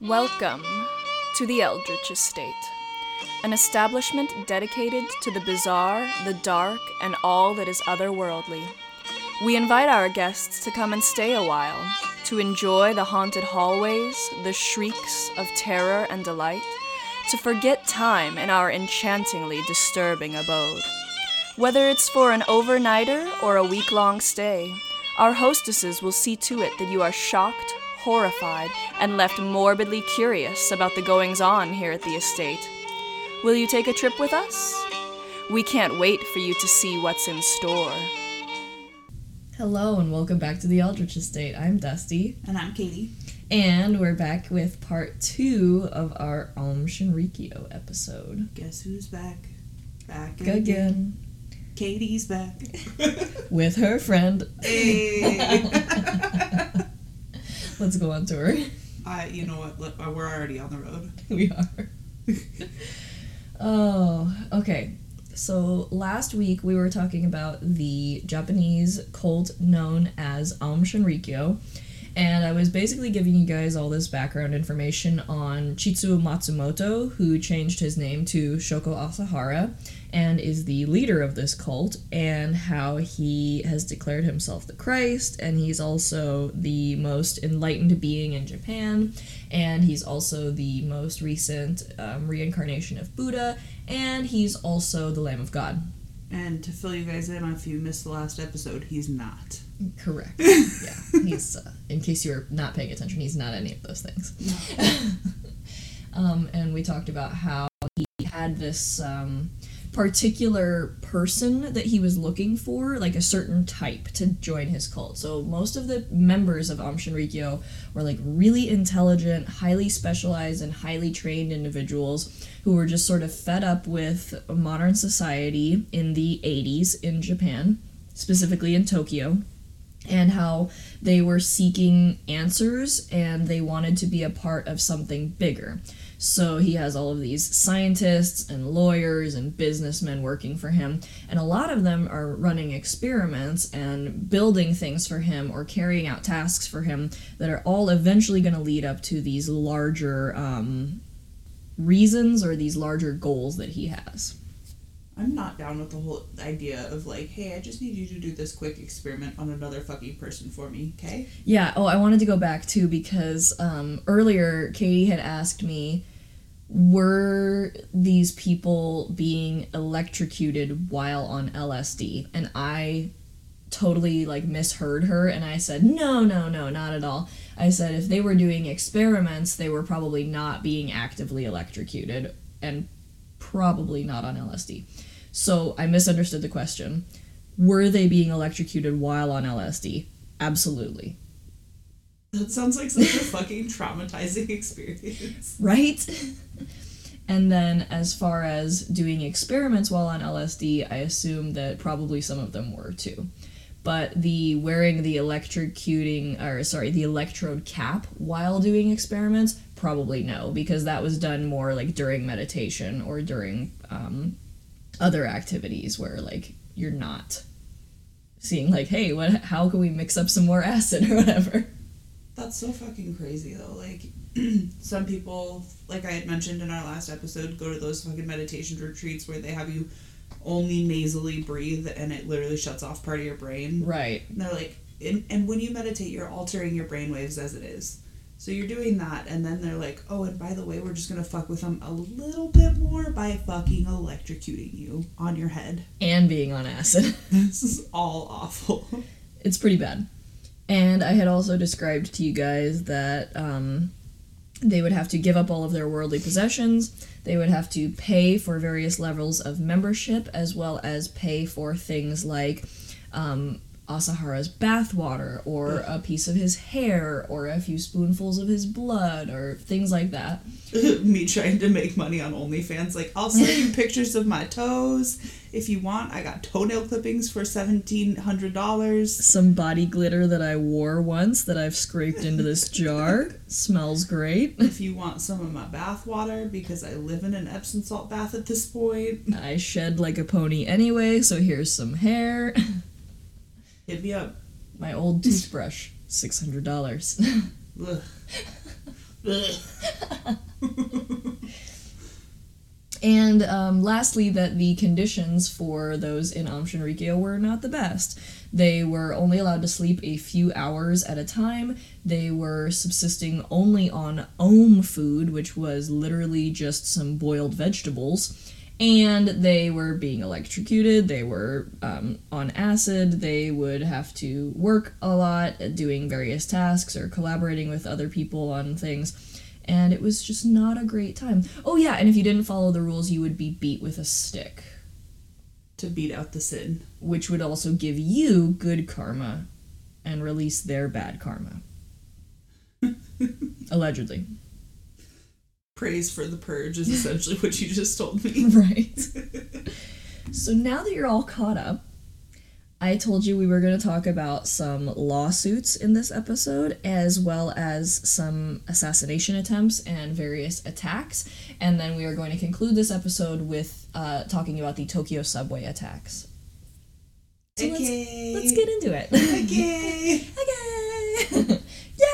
Welcome to the Eldritch Estate, an establishment dedicated to the bizarre, the dark, and all that is otherworldly. We invite our guests to come and stay a while, to enjoy the haunted hallways, the shrieks of terror and delight, to forget time in our enchantingly disturbing abode. Whether it's for an overnighter or a week-long stay, our hostesses will see to it that you are shocked, horrified, and left morbidly curious about the goings-on here at the estate. Will you take a trip with us? We can't wait for you to see what's in store. Hello and welcome back to the Eldritch Estate. I'm Dusty. And I'm Katie. And we're back with part 2 of our Aum Shinrikyo episode. Guess who's back? Back Again. Katie's back. With her friend. Hey! Let's go on tour. You know what? We're already on the road. We are. Oh, okay. So last week we were talking about the Japanese cult known as Aum Shinrikyo, and I was basically giving you guys all this background information on Chitsuo Matsumoto, who changed his name to Shoko Asahara and is the leader of this cult, and how he has declared himself the Christ, and he's also the most enlightened being in Japan, and he's also the most recent reincarnation of Buddha, and he's also the Lamb of God. And to fill you guys in, if you missed the last episode, he's not. Correct. Yeah, he's, in case you were not paying attention, he's not any of those things. No. And we talked about how he had this particular person that he was looking for, like a certain type, to join his cult. So most of the members of Aum Shinrikyo were like really intelligent, highly specialized, and highly trained individuals who were just sort of fed up with modern society in the 80s in Japan, specifically in Tokyo, and how they were seeking answers and they wanted to be a part of something bigger. So he has all of these scientists and lawyers and businessmen working for him, and a lot of them are running experiments and building things for him or carrying out tasks for him that are all eventually going to lead up to these larger reasons or these larger goals that he has. I'm not down with the whole idea of like, hey, I just need you to do this quick experiment on another fucking person for me, okay? Yeah, I wanted to go back too because earlier Katie had asked me, were these people being electrocuted while on LSD? And I totally misheard her, and I said, no, not at all. I said if they were doing experiments, they were probably not being actively electrocuted, and probably not on LSD. So I misunderstood the question. Were they being electrocuted while on LSD? Absolutely. That sounds like such a fucking traumatizing experience. Right? And then as far as doing experiments while on LSD, I assume that probably some of them were too. But the wearing the the electrode cap while doing experiments, probably no, because that was done more during meditation or during other activities where you're not seeing hey, how can we mix up some more acid or whatever. That's so fucking crazy though. Some people, like I had mentioned in our last episode, go to those fucking meditation retreats where they have you only nasally breathe and it literally shuts off part of your brain. Right. And they're like, and when you meditate, you're altering your brainwaves as it is. So you're doing that, and then they're like, oh, and by the way, we're just gonna fuck with them a little bit more by fucking electrocuting you on your head. And being on acid. This is all awful. It's pretty bad. And I had also described to you guys that they would have to give up all of their worldly possessions. They would have to pay for various levels of membership, as well as pay for things like Asahara's bathwater, or a piece of his hair, or a few spoonfuls of his blood, or things like that. Me trying to make money on OnlyFans. I'll send you pictures of my toes. If you want, I got toenail clippings for $1,700. Some body glitter that I wore once that I've scraped into this jar. Smells great. If you want some of my bath water, because I live in an Epsom salt bath at this point. I shed like a pony anyway, so here's some hair. Hit me up. My old toothbrush, $600. Ugh. And lastly, that the conditions for those in Aum Shinrikyo were not the best. They were only allowed to sleep a few hours at a time. They were subsisting only on Aum food, which was literally just some boiled vegetables. And they were being electrocuted. They were on acid. They would have to work a lot, doing various tasks or collaborating with other people on things. And it was just not a great time. Oh yeah, and if you didn't follow the rules, you would be beat with a stick. To beat out the sin. Which would also give you good karma and release their bad karma. Allegedly. Praise for the purge is essentially what you just told me. Right. So now that you're all caught up, I told you we were going to talk about some lawsuits in this episode, as well as some assassination attempts and various attacks. And then we are going to conclude this episode with talking about the Tokyo subway attacks. So okay. let's get into it. Okay. Okay.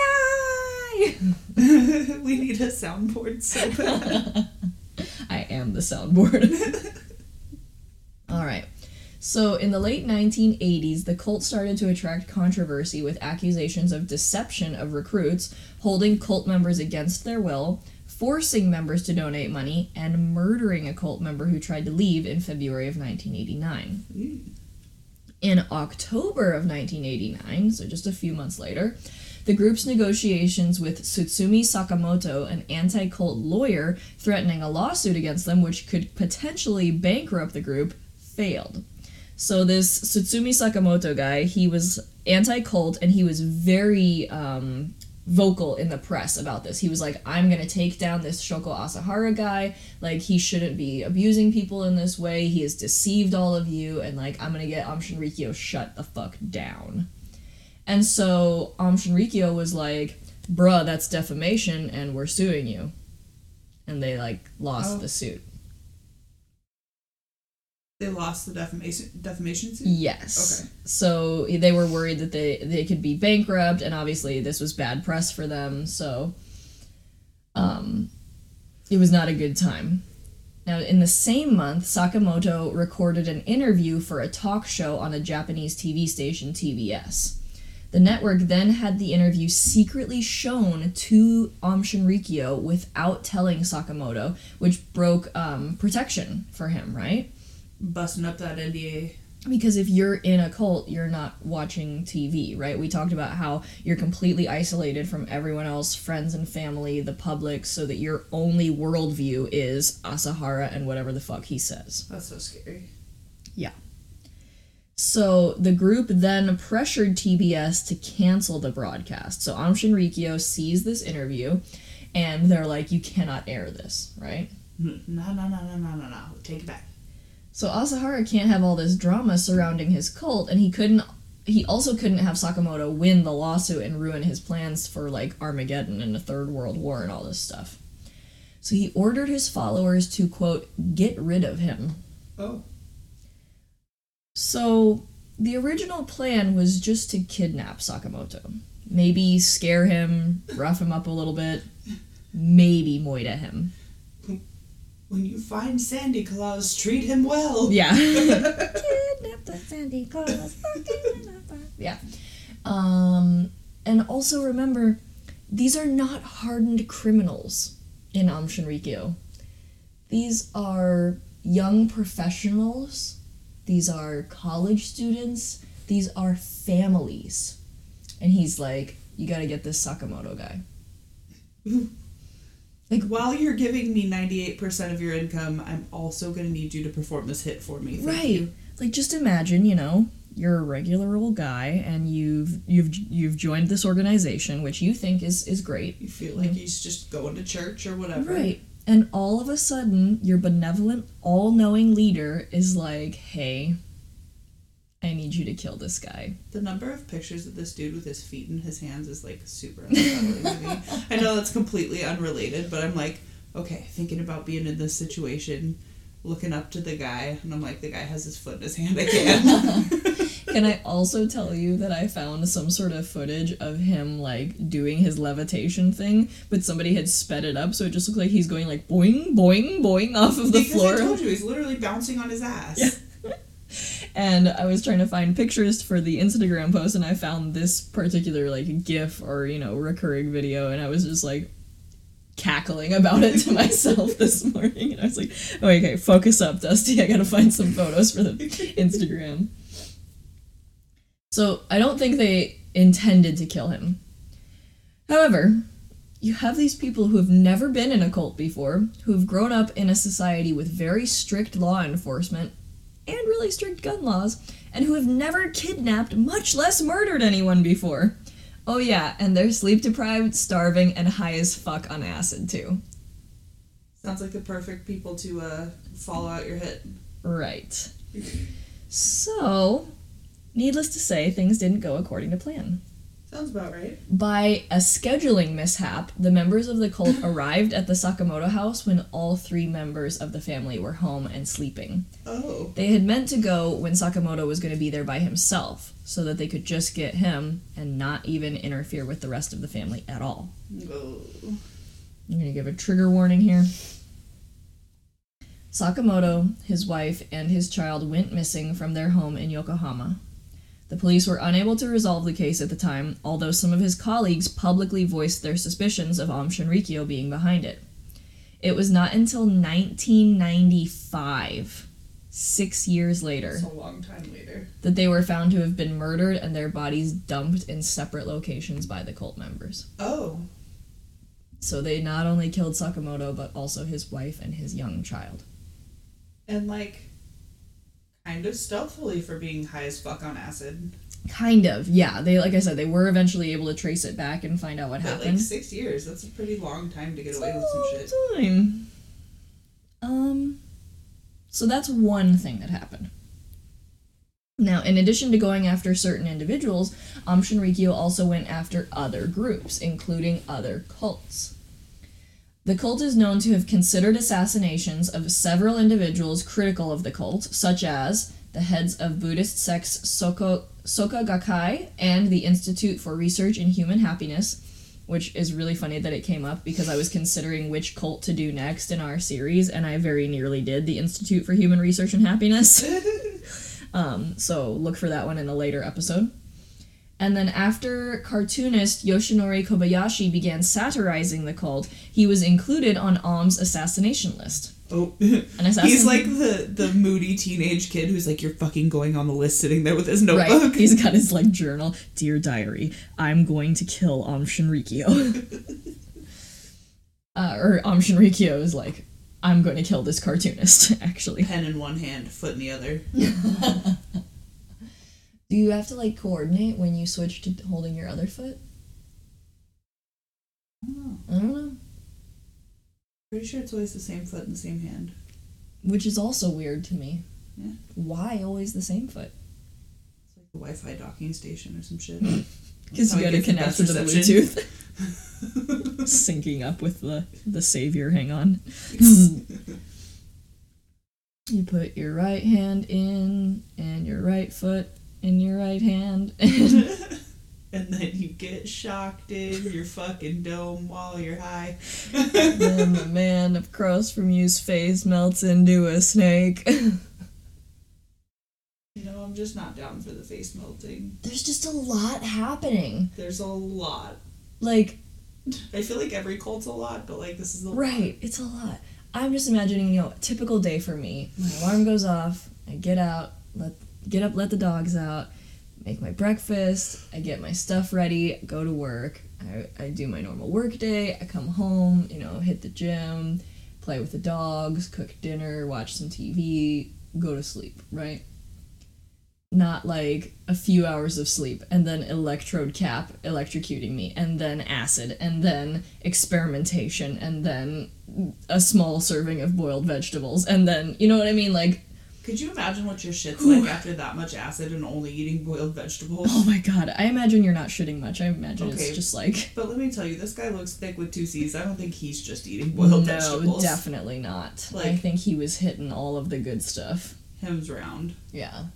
Yay! We need a soundboard so bad. I am the soundboard. All right. So, in the late 1980s, the cult started to attract controversy with accusations of deception of recruits, holding cult members against their will, forcing members to donate money, and murdering a cult member who tried to leave in February of 1989. In October of 1989, so just a few months later, the group's negotiations with Tsutsumi Sakamoto, an anti-cult lawyer, threatening a lawsuit against them which could potentially bankrupt the group, failed. So this Tsutsumi Sakamoto guy, he was anti-cult, and he was very vocal in the press about this. He was like, I'm gonna take down this Shoko Asahara guy, like, he shouldn't be abusing people in this way, he has deceived all of you, and like, I'm gonna get Aum Shinrikyo shut the fuck down. And so Aum Shinrikyo was like, bruh, that's defamation, and we're suing you. And they, like, lost the suit. They lost the defamation suit? Yes. Okay. So they were worried that they could be bankrupt, and obviously this was bad press for them, so it was not a good time. Now, in the same month, Sakamoto recorded an interview for a talk show on a Japanese TV station, TBS. The network then had the interview secretly shown to Aum Shinrikyo without telling Sakamoto, which broke protection for him, right? Busting up that NDA. Because if you're in a cult, you're not watching TV, right? We talked about how you're completely isolated from everyone else, friends and family, the public, so that your only worldview is Asahara and whatever the fuck he says. That's so scary. Yeah. So the group then pressured TBS to cancel the broadcast. So Aum Shinrikyo sees this interview, and they're like, you cannot air this, right? No. Take it back. So Asahara can't have all this drama surrounding his cult, and he also couldn't have Sakamoto win the lawsuit and ruin his plans for, like, Armageddon and the Third World War and all this stuff. So he ordered his followers to, quote, get rid of him. Oh. So the original plan was just to kidnap Sakamoto. Maybe scare him, rough him up a little bit, maybe moita him. When you find Sandy Claus, treat him well. Yeah. Kidnap the Sandy Claus. Yeah. And also remember, these are not hardened criminals in Aum Shinrikyo. These are young professionals. These are college students. These are families. And he's like, you gotta get this Sakamoto guy. Like, while you're giving me 98% of your income, I'm also going to need you to perform this hit for me. Thank you. Like, just imagine, you're a regular old guy, and you've joined this organization, which you think is great. You feel like he's just going to church or whatever. Right. And all of a sudden, your benevolent, all-knowing leader is like, hey, I need you to kill this guy. The number of pictures of this dude with his feet in his hands is, like, super unsettling to me. I know that's completely unrelated, but I'm like, okay, thinking about being in this situation, looking up to the guy, and I'm like, the guy has his foot in his hand, I can't. Can I also tell you that I found some sort of footage of him, like, doing his levitation thing, but somebody had sped it up, so it just looked like he's going, like, boing, boing, boing off of the floor. Because I told you, he's literally bouncing on his ass. Yeah. And I was trying to find pictures for the Instagram post, and I found this particular, like, GIF or, you know, recurring video, and I was just, like, cackling about it to myself this morning. And I was like, oh, okay, focus up, Dusty. I gotta find some photos for the Instagram. So, I don't think they intended to kill him. However, you have these people who have never been in a cult before, who have grown up in a society with very strict law enforcement, and really strict gun laws, and who have never kidnapped, much less murdered anyone before. Oh yeah, and they're sleep-deprived, starving, and high as fuck on acid, too. Sounds like the perfect people to follow out your hit. Right. So, needless to say, things didn't go according to plan. Sounds about right. By a scheduling mishap, the members of the cult arrived at the Sakamoto house when all 3 members of the family were home and sleeping. Oh. They had meant to go when Sakamoto was going to be there by himself, so that they could just get him and not even interfere with the rest of the family at all. Oh. I'm going to give a trigger warning here. Sakamoto, his wife, and his child went missing from their home in Yokohama. The police were unable to resolve the case at the time, although some of his colleagues publicly voiced their suspicions of Aum Shinrikyo being behind it. It was not until 1995, 6 years later, That's a long time later, that they were found to have been murdered and their bodies dumped in separate locations by the cult members. Oh. So they not only killed Sakamoto, but also his wife and his young child. And, like, kind of stealthily for being high as fuck on acid. Kind of, yeah. They, like I said, they were eventually able to trace it back and find out what But, happened. like, 6 years, that's a pretty long time to get away with some shit. Time. So that's one thing that happened. Now, in addition to going after certain individuals, Aum Shinrikyo also went after other groups, including other cults. The cult is known to have considered assassinations of several individuals critical of the cult, such as the heads of Buddhist sects Soka Gakkai and the Institute for Research in Human Happiness, which is really funny that it came up because I was considering which cult to do next in our series, and I very nearly did the Institute for Human Research and Happiness. So look for that one in a later episode. And then after cartoonist Yoshinori Kobayashi began satirizing the cult, he was included on Aum's assassination list. Oh. He's like the moody teenage kid who's like, you're fucking going on the list, sitting there with his notebook. Right. He's got his, like, journal. Dear diary, I'm going to kill Aum Shinrikyo. Or Aum Shinrikyo is like, I'm going to kill this cartoonist, actually. Pen in one hand, foot in the other. Do you have to, like, coordinate when you switch to holding your other foot? I don't know. I don't know. Pretty sure it's always the same foot in the same hand. Which is also weird to me. Yeah. Why always the same foot? It's like a Wi-Fi docking station or some shit. Because you gotta connect to the reception. Bluetooth. Syncing up with the savior, hang on. You put your right hand in, and your right foot in your right hand. And then you get shocked in your fucking dome while you're high. Then the man across from you's face melts into a snake. No, I'm just not down for the face melting. There's just a lot happening. There's a lot. Like, I feel like every cult's a lot, but like this is a lot. right, it's a lot. I'm just imagining, you know, a typical day for me. My alarm goes off, I get out, let the dogs out, make my breakfast, I get my stuff ready, go to work, I do my normal work day, I come home, you know, hit the gym, play with the dogs, cook dinner, watch some TV, go to sleep, right? Not like a few hours of sleep, and then electrode cap electrocuting me, and then acid, and then experimentation, and then a small serving of boiled vegetables, and then, you know what I mean, like... Could you imagine what your shit's like after that much acid and only eating boiled vegetables? Oh my god, I imagine you're not shitting much. I imagine Okay. it's just like... But let me tell you, this guy looks thick with 2 C's. I don't think he's just eating boiled vegetables. No, definitely not. Like- I think he was hitting all of the good stuff. Him's round. Yeah.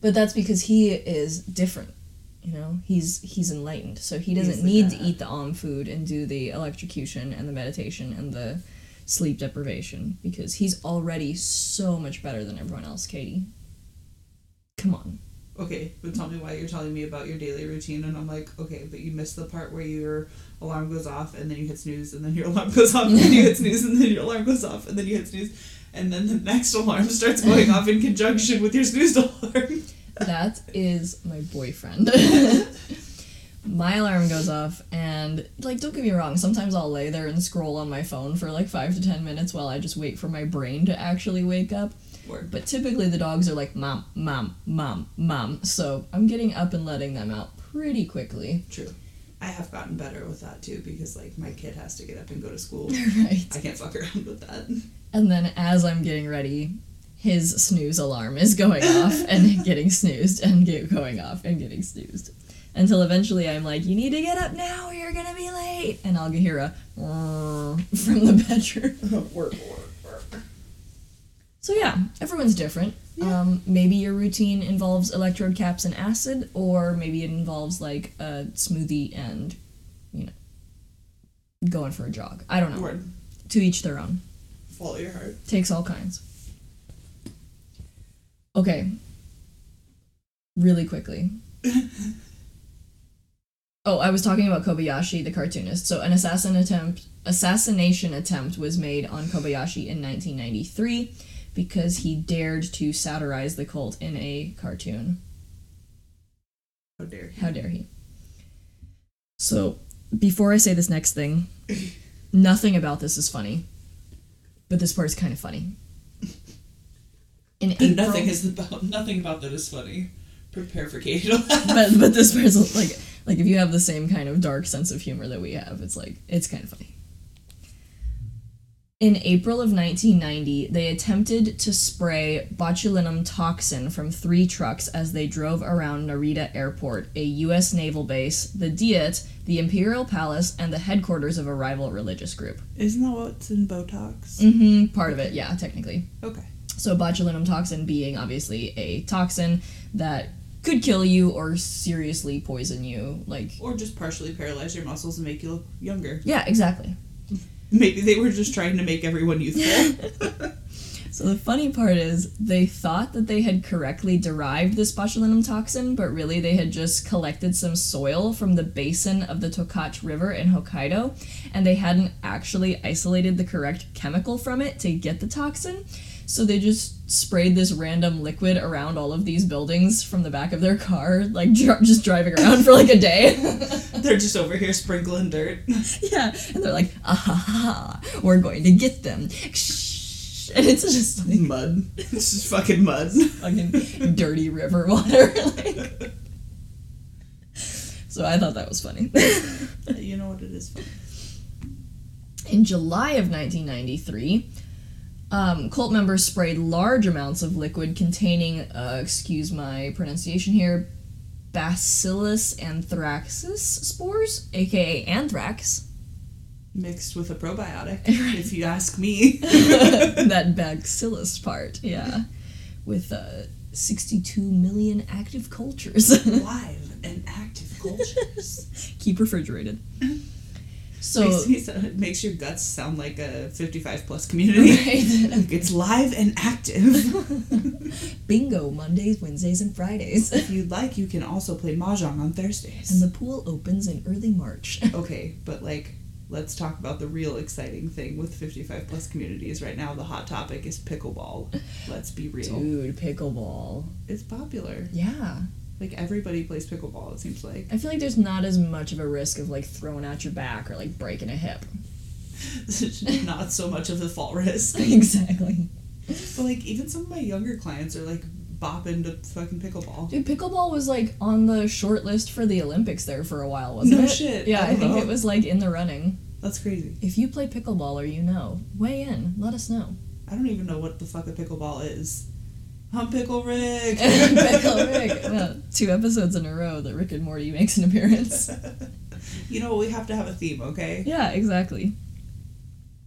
But that's because he is different. You know, he's enlightened, so he doesn't He's the need to dad. eat the food and do the electrocution and the meditation and the sleep deprivation because he's already so much better than everyone else, Katie. Come on. Okay, but tell me why you're telling me about your daily routine, and I'm like, okay, but you missed the part where your alarm goes off, and then you hit snooze, and then your alarm goes off, and then you hit snooze, and then your alarm goes off, and then you hit snooze, and then the next alarm starts going off in conjunction with your snooze alarm. That is my boyfriend. My alarm goes off, and, like, don't get me wrong, sometimes I'll lay there and scroll on my phone for, like, 5 to 10 minutes while I just wait for my brain to actually wake up. Word. But typically the dogs are like, mom, mom, mom, mom, so I'm getting up and letting them out pretty quickly. True. I have gotten better with that, too, because, like, my kid has to get up and go to school. Right. I can't fuck around with that. And then as I'm getting ready, his snooze alarm is going off and getting snoozed and going off and getting snoozed. Until eventually I'm like, you need to get up now or you're gonna be late. And I'll hear a from the bedroom. So yeah, everyone's different. Yeah. Maybe your routine involves electrode caps and acid, or maybe it involves like a smoothie and, you know, going for a jog. I don't know. Word. To each their own. Follow your heart. Takes all kinds. Okay. Really quickly. Oh, I was talking about Kobayashi, the cartoonist. So an assassination attempt was made on Kobayashi in 1993 because he dared to satirize the cult in a cartoon. How dare he? How dare he? So, before I say this next thing, nothing about this is funny, but this part's kind of funny. In April, Nothing about that is funny. Prepare for Katie to laugh. but this part's like if you have the same kind of dark sense of humor that we have, it's kind of funny. In April of 1990, they attempted to spray botulinum toxin from 3 trucks as they drove around Narita Airport, a U.S. naval base, the Diet, the Imperial Palace, and the headquarters of a rival religious group. Isn't that what's in Botox? Mm-hmm, part of it, yeah, technically. Okay. So botulinum toxin being obviously a toxin that could kill you or seriously poison you, like... Or just partially paralyze your muscles and make you look younger. Yeah, exactly. Maybe they were just trying to make everyone youthful. So the funny part is, they thought that they had correctly derived this botulinum toxin, but really they had just collected some soil from the basin of the Tokachi River in Hokkaido, and they hadn't actually isolated the correct chemical from it to get the toxin. So they just sprayed this random liquid around all of these buildings from the back of their car, like just driving around for like a day. They're just over here sprinkling dirt. Yeah, and they're like, ah ha ha, we're going to get them. And it's just like Mud. It's just fucking mud. fucking dirty river water. Like. So I thought that was funny. You know what, it is funny. In July of 1993, cult members sprayed large amounts of liquid containing, excuse my pronunciation here, Bacillus anthracis spores, aka anthrax. Mixed with a probiotic, if you ask me. That Bacillus part, yeah. With 62 million active cultures. Live and active cultures. Keep refrigerated. So It makes your guts sound like a 55 plus community. Right. Like, it's live and active. Bingo Mondays, Wednesdays, and Fridays. If you'd like, you can also play Mahjong on Thursdays. And the pool opens in early March. Okay, but like, let's talk about the real exciting thing with 55 plus communities right now. The hot topic is pickleball. Let's be real. Dude, pickleball. It's popular. Yeah. Like, everybody plays pickleball, it seems like. I feel like there's not as much of a risk of, like, throwing out your back or, like, breaking a hip. Not so much of the fall risk. Exactly. But, like, even some of my younger clients are, like, bopping to fucking pickleball. Dude, pickleball was, like, on the short list for the Olympics there for a while, wasn't it? No shit. Yeah, I think know. it was, like, in the running. That's crazy. If you play pickleball or you know, weigh in. Let us know. I don't even know what the fuck a pickleball is. I'm Pickle Rick. Pickle Rick. Well, 2 episodes in a row that Rick and Morty makes an appearance. You know, we have to have a theme, okay? Yeah, exactly.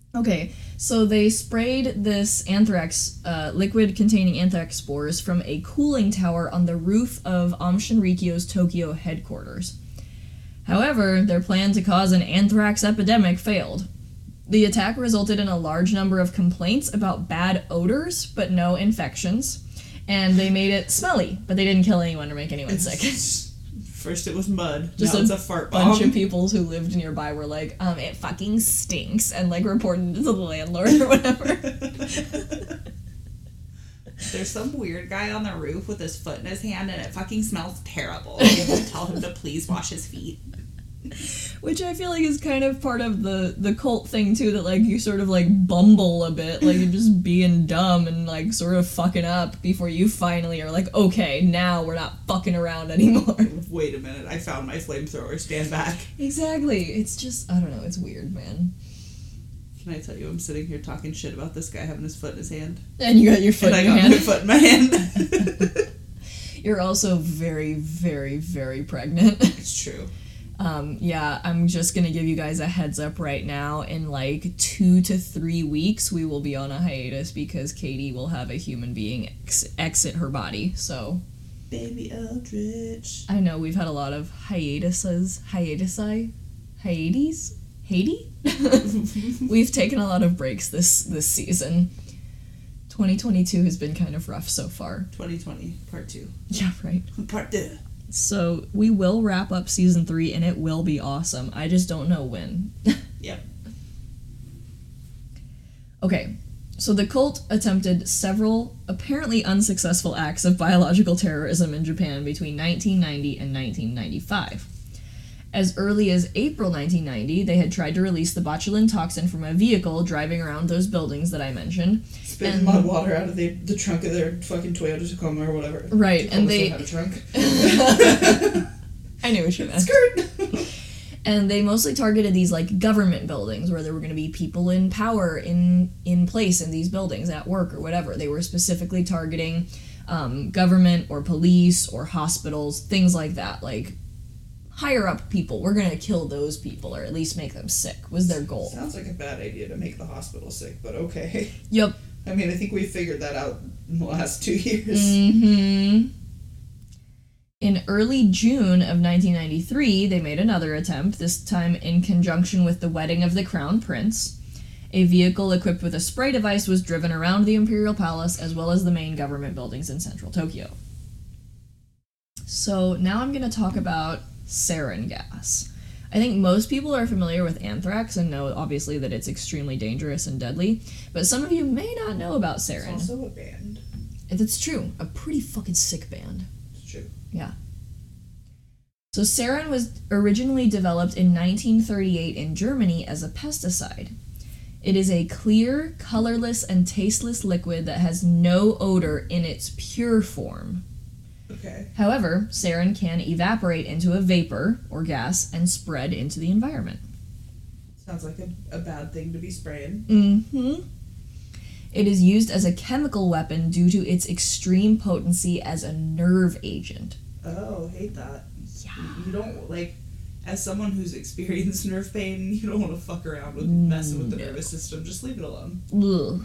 Okay, so they sprayed this anthrax, liquid containing anthrax spores from a cooling tower on the roof of Aum Shinrikyo's Tokyo headquarters. However, their plan to cause an anthrax epidemic failed. The attack resulted in a large number of complaints about bad odors, but no infections. And they made it smelly, but they didn't kill anyone or make anyone sick. First it was mud, Just now a it's a fart bomb. bunch of people who lived nearby were like, it fucking stinks, and like reported it to the landlord or whatever. There's some weird guy on the roof with his foot in his hand and it fucking smells terrible. You have to tell him to please wash his feet. Which I feel like is kind of part of the cult thing too, that like you sort of like bumble a bit, like you're just being dumb and like sort of fucking up before you finally are like, okay, now we're not fucking around anymore. Wait a minute, I found my flamethrower, stand back. Exactly. It's just, I don't know, it's weird, man. Can I tell you, I'm sitting here talking shit about this guy having his foot in his hand. And you got your foot and in your I got hand. my foot in my hand. You're also very, very, very pregnant. It's true. Yeah, I'm just gonna give you guys a heads up right now. In like 2 to 3 weeks, we will be on a hiatus because Katie will have a human being exit her body. So, Baby Eldritch. I know we've had a lot of hiatus. We've taken a lot of breaks this season. 2022 has been kind of rough so far. 2020, part 2. Yeah, right. Part 2. So we will wrap up season 3 and it will be awesome. I just don't know when. Yep. Okay, so the cult attempted several apparently unsuccessful acts of biological terrorism in Japan between 1990 and 1995. As early as April 1990, they had tried to release the botulinum toxin from a vehicle driving around those buildings that I mentioned. Spitting mud water out of the trunk of their fucking Toyota Tacoma or whatever. Right, and they... have a trunk. I knew what you meant. Skirt! And they mostly targeted these, like, government buildings where there were going to be people in power in place in these buildings at work or whatever. They were specifically targeting government or police or hospitals, things like that. Like, higher up people, we're going to kill those people or at least make them sick was their goal. Sounds like a bad idea to make the hospital sick, but okay. Yep. I mean, I think we figured that out in the last 2 years. Mm-hmm. In early June of 1993, they made another attempt, this time in conjunction with the wedding of the Crown Prince. A vehicle equipped with a spray device was driven around the Imperial Palace as well as the main government buildings in central Tokyo. So now I'm going to talk about sarin gas. I think most people are familiar with anthrax and know obviously that it's extremely dangerous and deadly, but some of you may not know about sarin. It's also a band. It's true. A pretty fucking sick band. It's true. Yeah. So sarin was originally developed in 1938 in Germany as a pesticide. It is a clear, colorless, and tasteless liquid that has no odor in its pure form. Okay. However, sarin can evaporate into a vapor, or gas, and spread into the environment. Sounds like a bad thing to be spraying. Mm-hmm. It is used as a chemical weapon due to its extreme potency as a nerve agent. Oh, hate that. Yeah. You don't, like, as someone who's experienced nerve pain, you don't want to fuck around with messing with the nervous system. Just leave it alone. Ugh.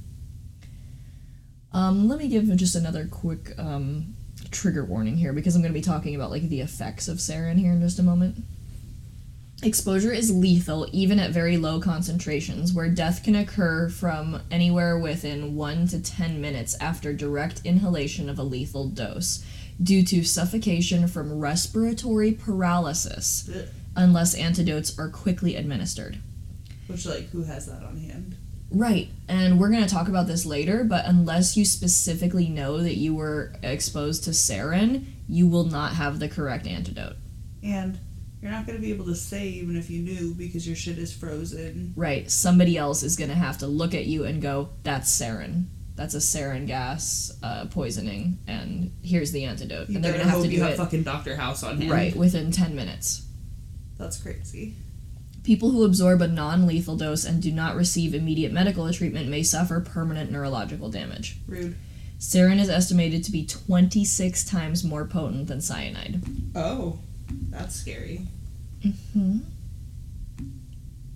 Let me give just another quick trigger warning here, because I'm going to be talking about like the effects of sarin here in just a moment. Exposure is lethal even at very low concentrations, where death can occur from anywhere within 1 to 10 minutes after direct inhalation of a lethal dose, due to suffocation from respiratory paralysis, Ugh. unless antidotes are quickly administered. Which, like, who has that on hand? Right, and we're going to talk about this later, but unless you specifically know that you were exposed to sarin, you will not have the correct antidote. And you're not going to be able to say even if you knew because your shit is frozen. Right, somebody else is going to have to look at you and go, that's sarin. That's a sarin gas poisoning, and here's the antidote. You and they're better going to have hope to do you have it fucking Dr. House on hand. right within 10 minutes. That's crazy. People who absorb a non-lethal dose and do not receive immediate medical treatment may suffer permanent neurological damage. Rude. Sarin is estimated to be 26 times more potent than cyanide. Oh, that's scary. Mm-hmm.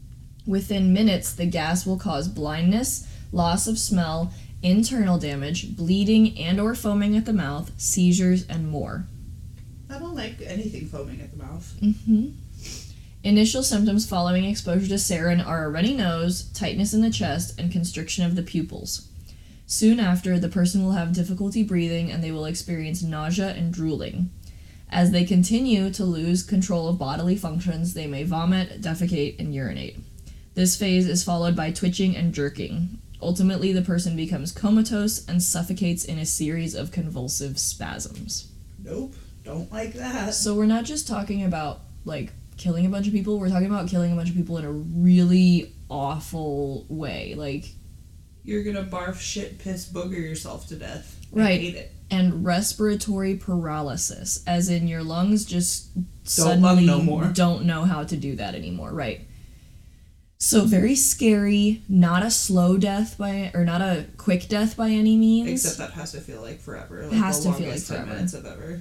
Within minutes, the gas will cause blindness, loss of smell, internal damage, bleeding and or foaming at the mouth, seizures, and more. I don't like anything foaming at the mouth. Mm-hmm. Initial symptoms following exposure to sarin are a runny nose, tightness in the chest, and constriction of the pupils. Soon after, the person will have difficulty breathing and they will experience nausea and drooling. As they continue to lose control of bodily functions, they may vomit, defecate, and urinate. This phase is followed by twitching and jerking. Ultimately, the person becomes comatose and suffocates in a series of convulsive spasms. Nope, don't like that. So we're not just talking about, like, killing a bunch of people, we're talking about killing a bunch of people in a really awful way. Like, you're gonna barf, shit, piss, booger yourself to death. Right. I hate it. And respiratory paralysis, as in your lungs just Don't lung no more. don't know how to do that anymore, right? So very scary, not a slow death or not a quick death by any means. Except that has to feel like forever. Like has the to feel like longest 10 forever. minutes of ever.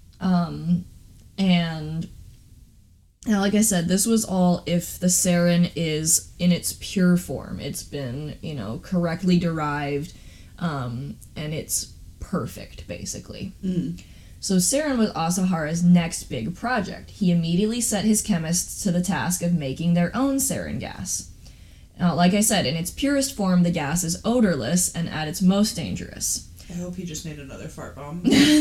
And now, like I said, this was all if the sarin is in its pure form. It's been, correctly derived, and it's perfect, basically. Mm. So sarin was Asahara's next big project. He immediately set his chemists to the task of making their own sarin gas. Now, like I said, in its purest form, the gas is odorless and at its most dangerous. I hope he just made another fart bomb.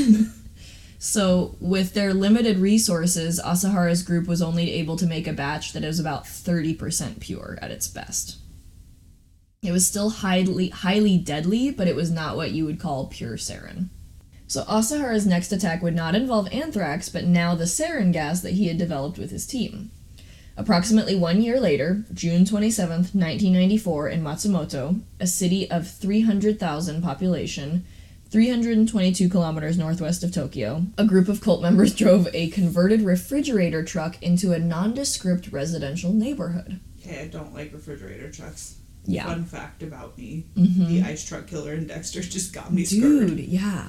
So, with their limited resources, Asahara's group was only able to make a batch that was about 30% pure at its best. It was still highly deadly, but it was not what you would call pure sarin. So Asahara's next attack would not involve anthrax, but now the sarin gas that he had developed with his team. Approximately 1 year later, June 27th, 1994, in Matsumoto, a city of 300,000 population, 322 kilometers northwest of Tokyo, a group of cult members drove a converted refrigerator truck into a nondescript residential neighborhood. Okay, I don't like refrigerator trucks. Yeah. Fun fact about me. Mm-hmm. The ice truck killer in Dexter just got me scared. Dude, yeah.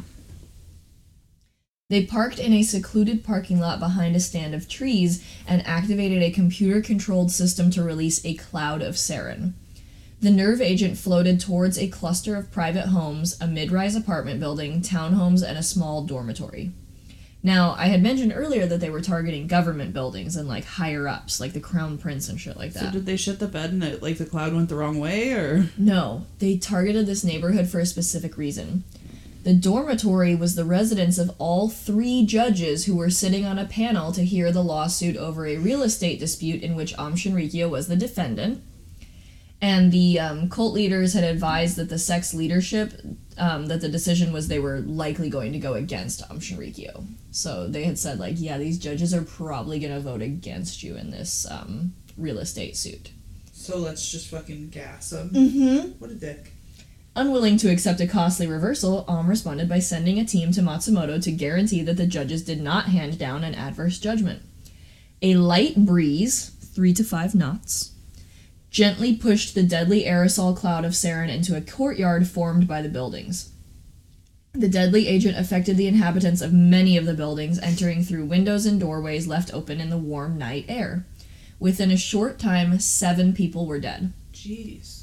They parked in a secluded parking lot behind a stand of trees and activated a computer-controlled system to release a cloud of sarin. The nerve agent floated towards a cluster of private homes, a mid-rise apartment building, townhomes, and a small dormitory. Now, I had mentioned earlier that they were targeting government buildings and, higher-ups, like the Crown Prince and shit like that. So did they shit the bed and the cloud went the wrong way, or? No, they targeted this neighborhood for a specific reason. The dormitory was the residence of all 3 judges who were sitting on a panel to hear the lawsuit over a real estate dispute in which Aum Shinrikyo was the defendant. And the cult leaders had advised that the sex leadership, that the decision was they were likely going to go against Aum Shinrikyo. So they had said, these judges are probably going to vote against you in this real estate suit. So let's just fucking gas them. Mm-hmm. What a dick. Unwilling to accept a costly reversal, Aum responded by sending a team to Matsumoto to guarantee that the judges did not hand down an adverse judgment. A light breeze, 3 to 5 knots, gently pushed the deadly aerosol cloud of sarin into a courtyard formed by the buildings. The deadly agent affected the inhabitants of many of the buildings, entering through windows and doorways left open in the warm night air. Within a short time, 7 people were dead. Jeez.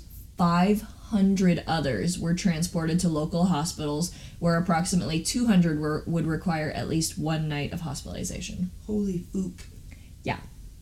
500 others were transported to local hospitals, where approximately 200 would require at least 1 night of hospitalization. Holy fook. Yeah.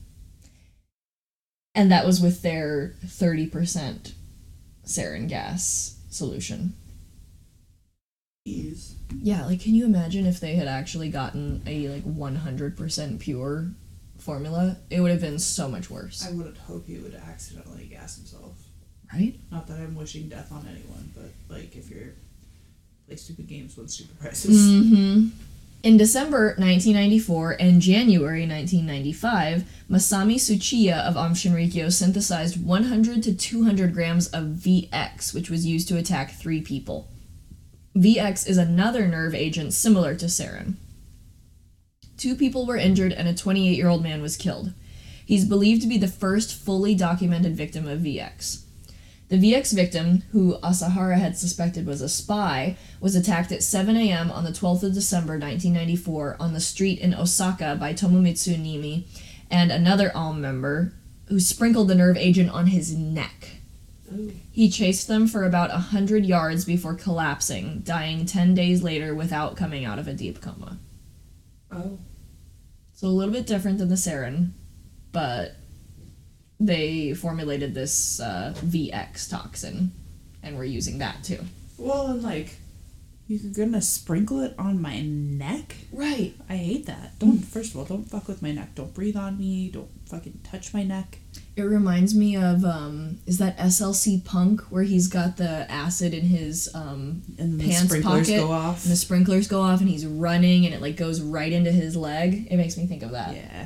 And that was with their 30% sarin gas solution. Jeez. Yeah, can you imagine if they had actually gotten a 100% pure formula? It would have been so much worse. I would hope he would accidentally gas himself. Right? Not that I'm wishing death on anyone, but if you're play stupid games, win stupid prizes. Mm-hmm. In December 1994 and January 1995, Masami Tsuchiya of Aum Shinrikyo synthesized 100 to 200 grams of VX, which was used to attack 3 people. VX is another nerve agent similar to sarin. 2 people were injured and a 28-year-old man was killed. He's believed to be the first fully documented victim of VX. The VX victim, who Asahara had suspected was a spy, was attacked at 7 a.m. on the 12th of December 1994 on the street in Osaka by Tomomitsu Nimi and another Aum member, who sprinkled the nerve agent on his neck. Ooh. He chased them for about 100 yards before collapsing, dying 10 days later without coming out of a deep coma. Oh. So a little bit different than the sarin, but they formulated this VX toxin, and we're using that too. Well, and like, you're gonna sprinkle it on my neck? Right. I hate that. First of all, don't fuck with my neck. Don't breathe on me. Don't fucking touch my neck. It reminds me of, is that SLC Punk, where he's got the acid in his And then the pants sprinklers pocket, go off. and the sprinklers go off, and he's running, and it like goes right into his leg. It makes me think of that. Yeah.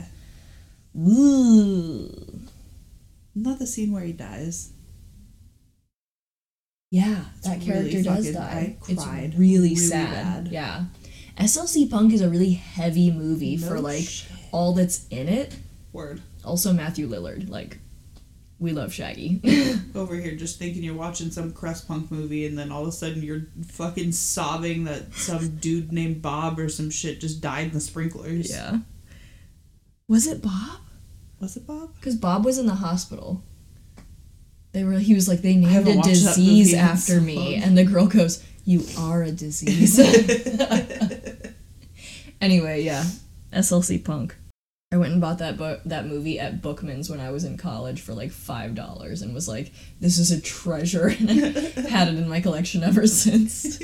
Ooh. Not the scene where he dies. Yeah, that It's character really does fucking- die. I cried It's really really sad. bad. Yeah. SLC Punk is a really heavy movie for No like shit. all that's in it. Word. Also Matthew Lillard, like we love Shaggy. Over here just thinking you're watching some crust punk movie and then all of a sudden you're fucking sobbing that some dude named Bob or some shit just died in the sprinklers. Yeah. Was it Bob? Was it Bob? Because Bob was in the hospital. He was like, they named haven't a watched that disease movie in after so me. long. And the girl goes, you are a disease. Anyway, yeah. SLC Punk. I went and bought that movie at Bookman's when I was in college for like $5 and was like, this is a treasure. And I had it in my collection ever since.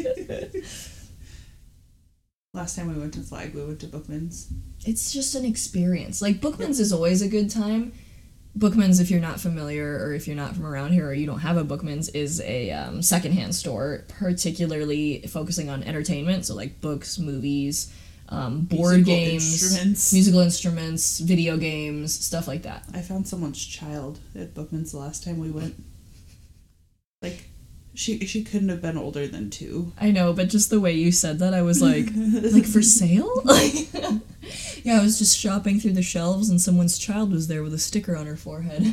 Last time we went to Flag, we went to Bookman's. It's just an experience. Like, Bookman's is always a good time. Bookman's, if you're not familiar or if you're not from around here or you don't have a Bookman's, is a secondhand store, particularly focusing on entertainment, so like books, movies, board Musical games, instruments. musical instruments, video games, stuff like that. I found someone's child at Bookman's the last time we went. Like, she couldn't have been older than 2. I know, but just the way you said that, I was like, like for sale? Like, yeah, I was just shopping through the shelves and someone's child was there with a sticker on her forehead.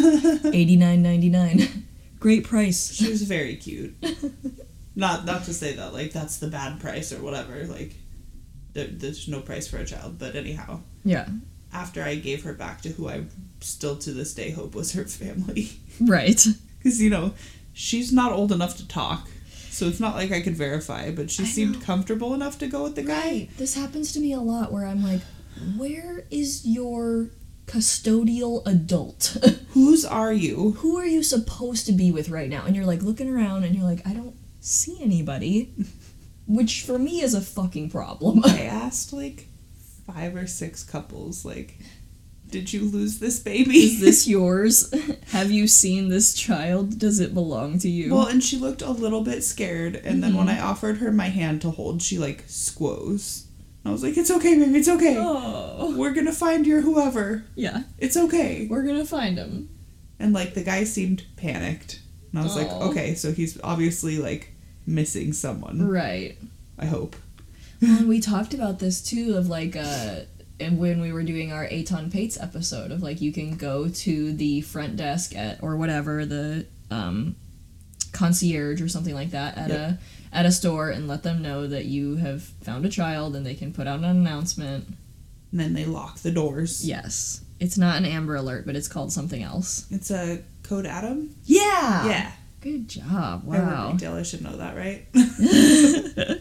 $89.99. Great price. She was very cute. Not to say that, like, that's the bad price or whatever. Like, there's no price for a child. But anyhow, Yeah. after I gave her back to who I still to this day hope was her family. Right. Because, she's not old enough to talk. So it's not like I could verify, but she seemed comfortable enough to go with the guy. Right. This happens to me a lot where I'm like, where is your custodial adult? Whose are you? Who are you supposed to be with right now? And you're like looking around and you're like, I don't see anybody. Which for me is a fucking problem. I asked, like, 5 or 6 couples, like, did you lose this baby? Is this yours? Have you seen this child? Does it belong to you? Well, and she looked a little bit scared, and then when I offered her my hand to hold, she, like, squoze. And I was like, it's okay, baby, it's okay. Oh. We're gonna find your whoever. Yeah. It's okay. We're gonna find him. And, like, the guy seemed panicked. And I was like, Aw. okay, so he's obviously, like, missing someone. Right. I hope. Well, and we talked about this too, of like, and when we were doing our Aton Pates episode, of like, you can go to the front desk at, or whatever, the concierge or something like that at a store and let them know that you have found a child and they can put out an announcement. And then they lock the doors. Yes. It's not an Amber Alert, but it's called something else. It's a Code Adam? Yeah! Yeah. Good job. I work Wow. retail, I should know that, right?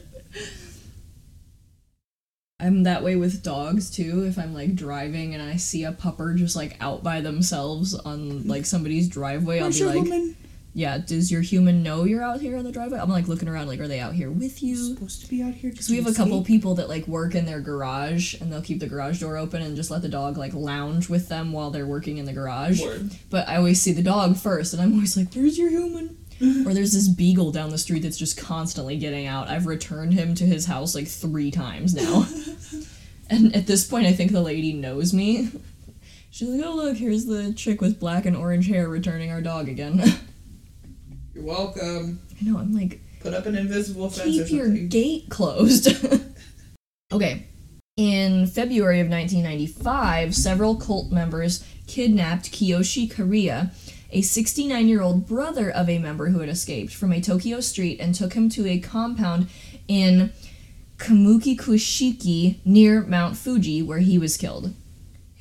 I'm that way with dogs too. If I'm like driving and I see a pupper just like out by themselves on like somebody's driveway, Where's I'll be your like, woman? yeah, does your human know you're out here on the driveway? I'm like looking around like, are they out here with you? Supposed to be out here. Because we have a couple people that like work in their garage and they'll keep the garage door open and just let the dog like lounge with them while they're working in the garage. Word. But I always see the dog first and I'm always like, where's your human? Or there's this beagle down the street that's just constantly getting out. I've returned him to his house like 3 times now. And at this point, I think the lady knows me. She's like, oh, look, here's the chick with black and orange hair returning our dog again. You're welcome. I know, I'm like, Put up an invisible fence or keep something. your gate closed. Okay. In February of 1995, several cult members kidnapped Kiyoshi Kariya, a 69-year-old brother of a member who had escaped, from a Tokyo street and took him to a compound in Kamuki Kushiki near Mount Fuji, where he was killed.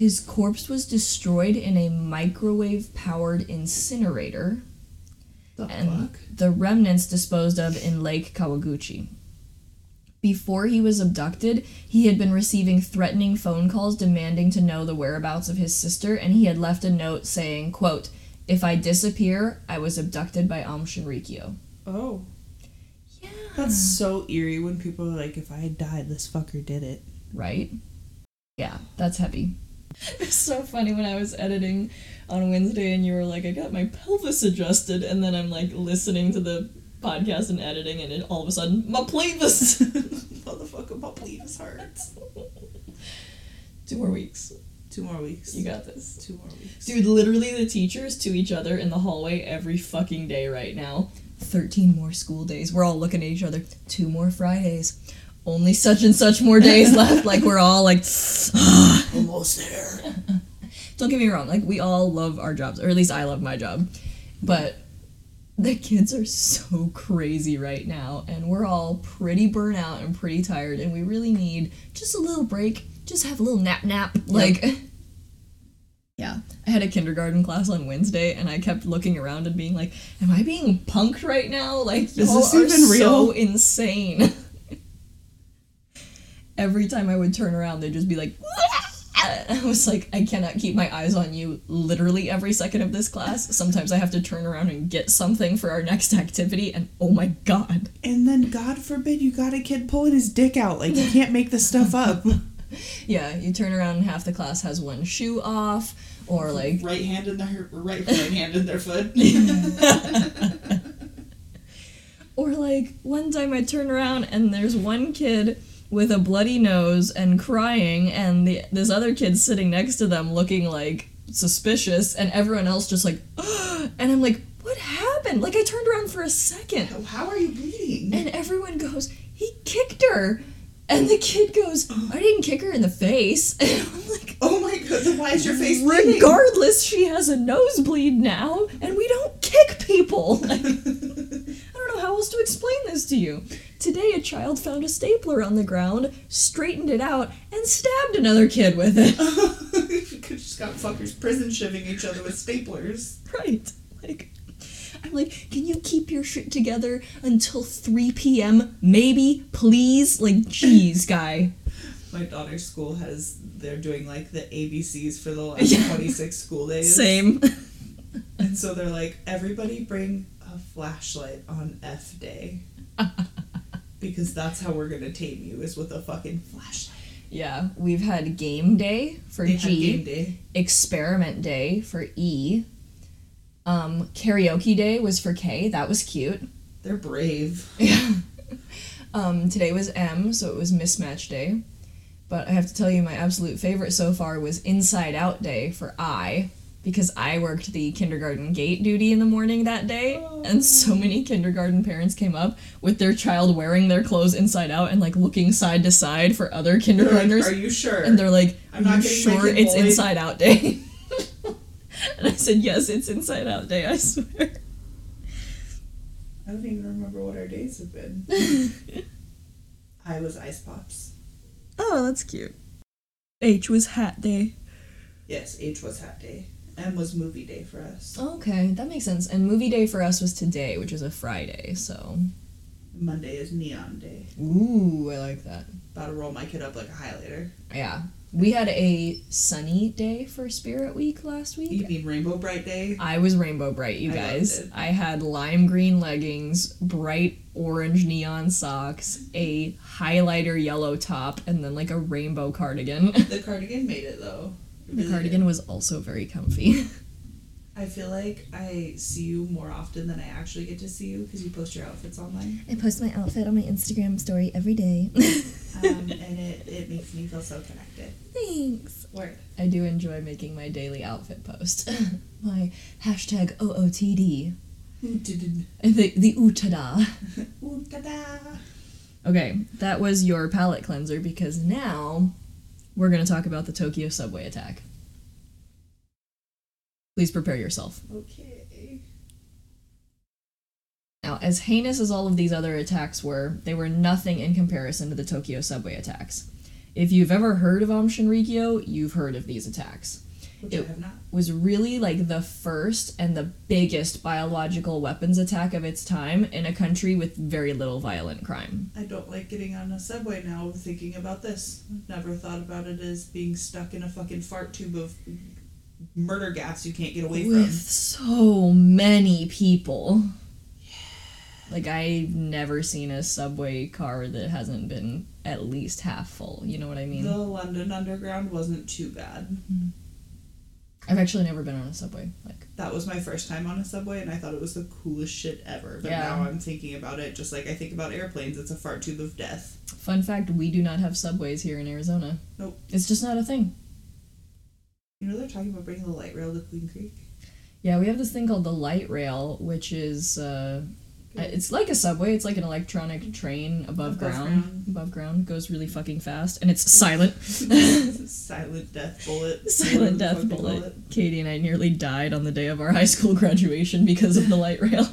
His corpse was destroyed in a microwave-powered incinerator, and the remnants disposed of in Lake Kawaguchi. Before he was abducted, he had been receiving threatening phone calls demanding to know the whereabouts of his sister, and he had left a note saying, quote, "If I disappear, I was abducted by Aum Shinrikyo." Oh. Yeah. That's so eerie when people are like, if I had died, this fucker did it. Right? Yeah, that's heavy. It's so funny when I was editing on Wednesday and you were like, I got my pelvis adjusted, and then I'm like listening to the podcast and editing, and all of a sudden, my pelvis! Motherfucker, my pelvis hurts. 2 more weeks. 2 more weeks. You got this. 2 more weeks. Dude, literally the teachers to each other in the hallway every fucking day right now. 13 more school days. We're all looking at each other. 2 more Fridays. Only such and such more days left. Like, we're all like, almost there. Don't get me wrong. Like, we all love our jobs. Or at least I love my job. But the kids are so crazy right now. And we're all pretty burnt out and pretty tired. And we really need just a little break. Just have a little nap. Like, yeah. I had a kindergarten class on Wednesday, and I kept looking around and being like, am I being punked right now? Like, is y'all this are even real? so insane. Every time I would turn around, they'd just be like, I was like, I cannot keep my eyes on you literally every second of this class. Sometimes I have to turn around and get something for our next activity, and oh my god. And then, God forbid, you got a kid pulling his dick out. Like, you can't make this stuff up. Yeah, you turn around and half the class has one shoe off, or like... right hand in their foot. Or like, one time I turn around and there's one kid with a bloody nose and crying, and this other kid sitting next to them looking like suspicious, and everyone else just like, and I'm like, what happened? Like, I turned around for a second. How are you bleeding? And everyone goes, he kicked her. And the kid goes, I didn't kick her in the face. And I'm like, oh my god, then why is your face bleeding? Regardless, she has a nosebleed now, and we don't kick people. Like, I don't know how else to explain this to you. Today, a child found a stapler on the ground, straightened it out, and stabbed another kid with it. You could just got fuckers prison shivving each other with staplers. Right. Like, I'm like, can you keep your shit together until 3 p.m.? Maybe, please? Like, jeez, guy. My daughter's school they're doing like the ABCs for the last 26 school days. Same. And so they're like, everybody bring a flashlight on F day. Because that's how we're gonna tame you, is with a fucking flashlight. Yeah, we've had game day for They G. had game day. Experiment day for E. Karaoke day was for K. That was cute. They're brave. Yeah. Today was M, so it was mismatch day. But I have to tell you, my absolute favorite so far was Inside Out day for I, because I worked the kindergarten gate duty in the morning that day, and so many kindergarten parents came up with their child wearing their clothes inside out and like looking side to side for other kindergartners. Like, are you sure? And they're like, I'm not "Are you getting my sure kid it's bullied?" Inside Out day?" And I said, yes, it's Inside Out day, I swear. I don't even remember what our days have been. I was Ice Pops. Oh, that's cute. H was hat day. Yes, H was hat day. M was movie day for us. Okay, that makes sense. And movie day for us was today, which is a Friday, so... Monday is neon day. Ooh, I like that. About to roll my kid up like a highlighter. Yeah. We had a sunny day for Spirit Week last week. You mean Rainbow Bright Day? I was Rainbow Bright, you guys. loved it. I had lime green leggings, bright orange neon socks, a highlighter yellow top, and then like a rainbow cardigan. The cardigan made it though. It The really cardigan did. was also very comfy. I feel like I see you more often than I actually get to see you because you post your outfits online. I post my outfit on my Instagram story every day. And it makes me feel so connected. Thanks. Word. I do enjoy making my daily outfit post. My hashtag OOTD. The Utada. Ooh, ta-da. Okay, that was your palate cleanser because now we're going to talk about the Tokyo subway attack. Please prepare yourself. Okay. Now, as heinous as all of these other attacks were, they were nothing in comparison to the Tokyo subway attacks. If you've ever heard of Aum Shinrikyo, you've heard of these attacks. Which I have not. Was really like the first and the biggest biological weapons attack of its time in a country with very little violent crime. I don't like getting on a subway now thinking about this. I've never thought about it as being stuck in a fucking fart tube of murder gas you can't get away With from. so many people. Like, I've never seen a subway car that hasn't been at least half full. You know what I mean? The London Underground wasn't too bad. I've actually never been on a subway. Like, That was my first time on a subway, and I thought it was the coolest shit ever. But Yeah. now I'm thinking about it just like I think about airplanes. It's a fart tube of death. fun fact, we do not have subways here in Arizona. Nope. It's just not a thing. You know they're talking about bringing the light rail to Queen Creek? Yeah, we have this thing called the light rail, which is, it's like a subway. It's like an electronic train above ground. Above ground. Goes really fucking fast. And it's silent. Silent death bullet. Silent Whatever the death fuck they call bullet. Katie and I nearly died on the day of our high school graduation because of the light rail.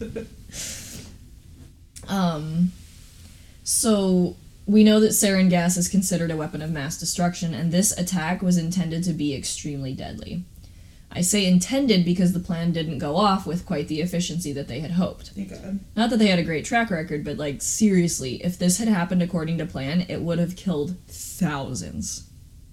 So we know that sarin gas is considered a weapon of mass destruction, and this attack was intended to be extremely deadly. I say intended because the plan didn't go off with quite the efficiency that they had hoped. Thank God. Not that they had a great track record, but, like, seriously, if this had happened according to plan, it would have killed thousands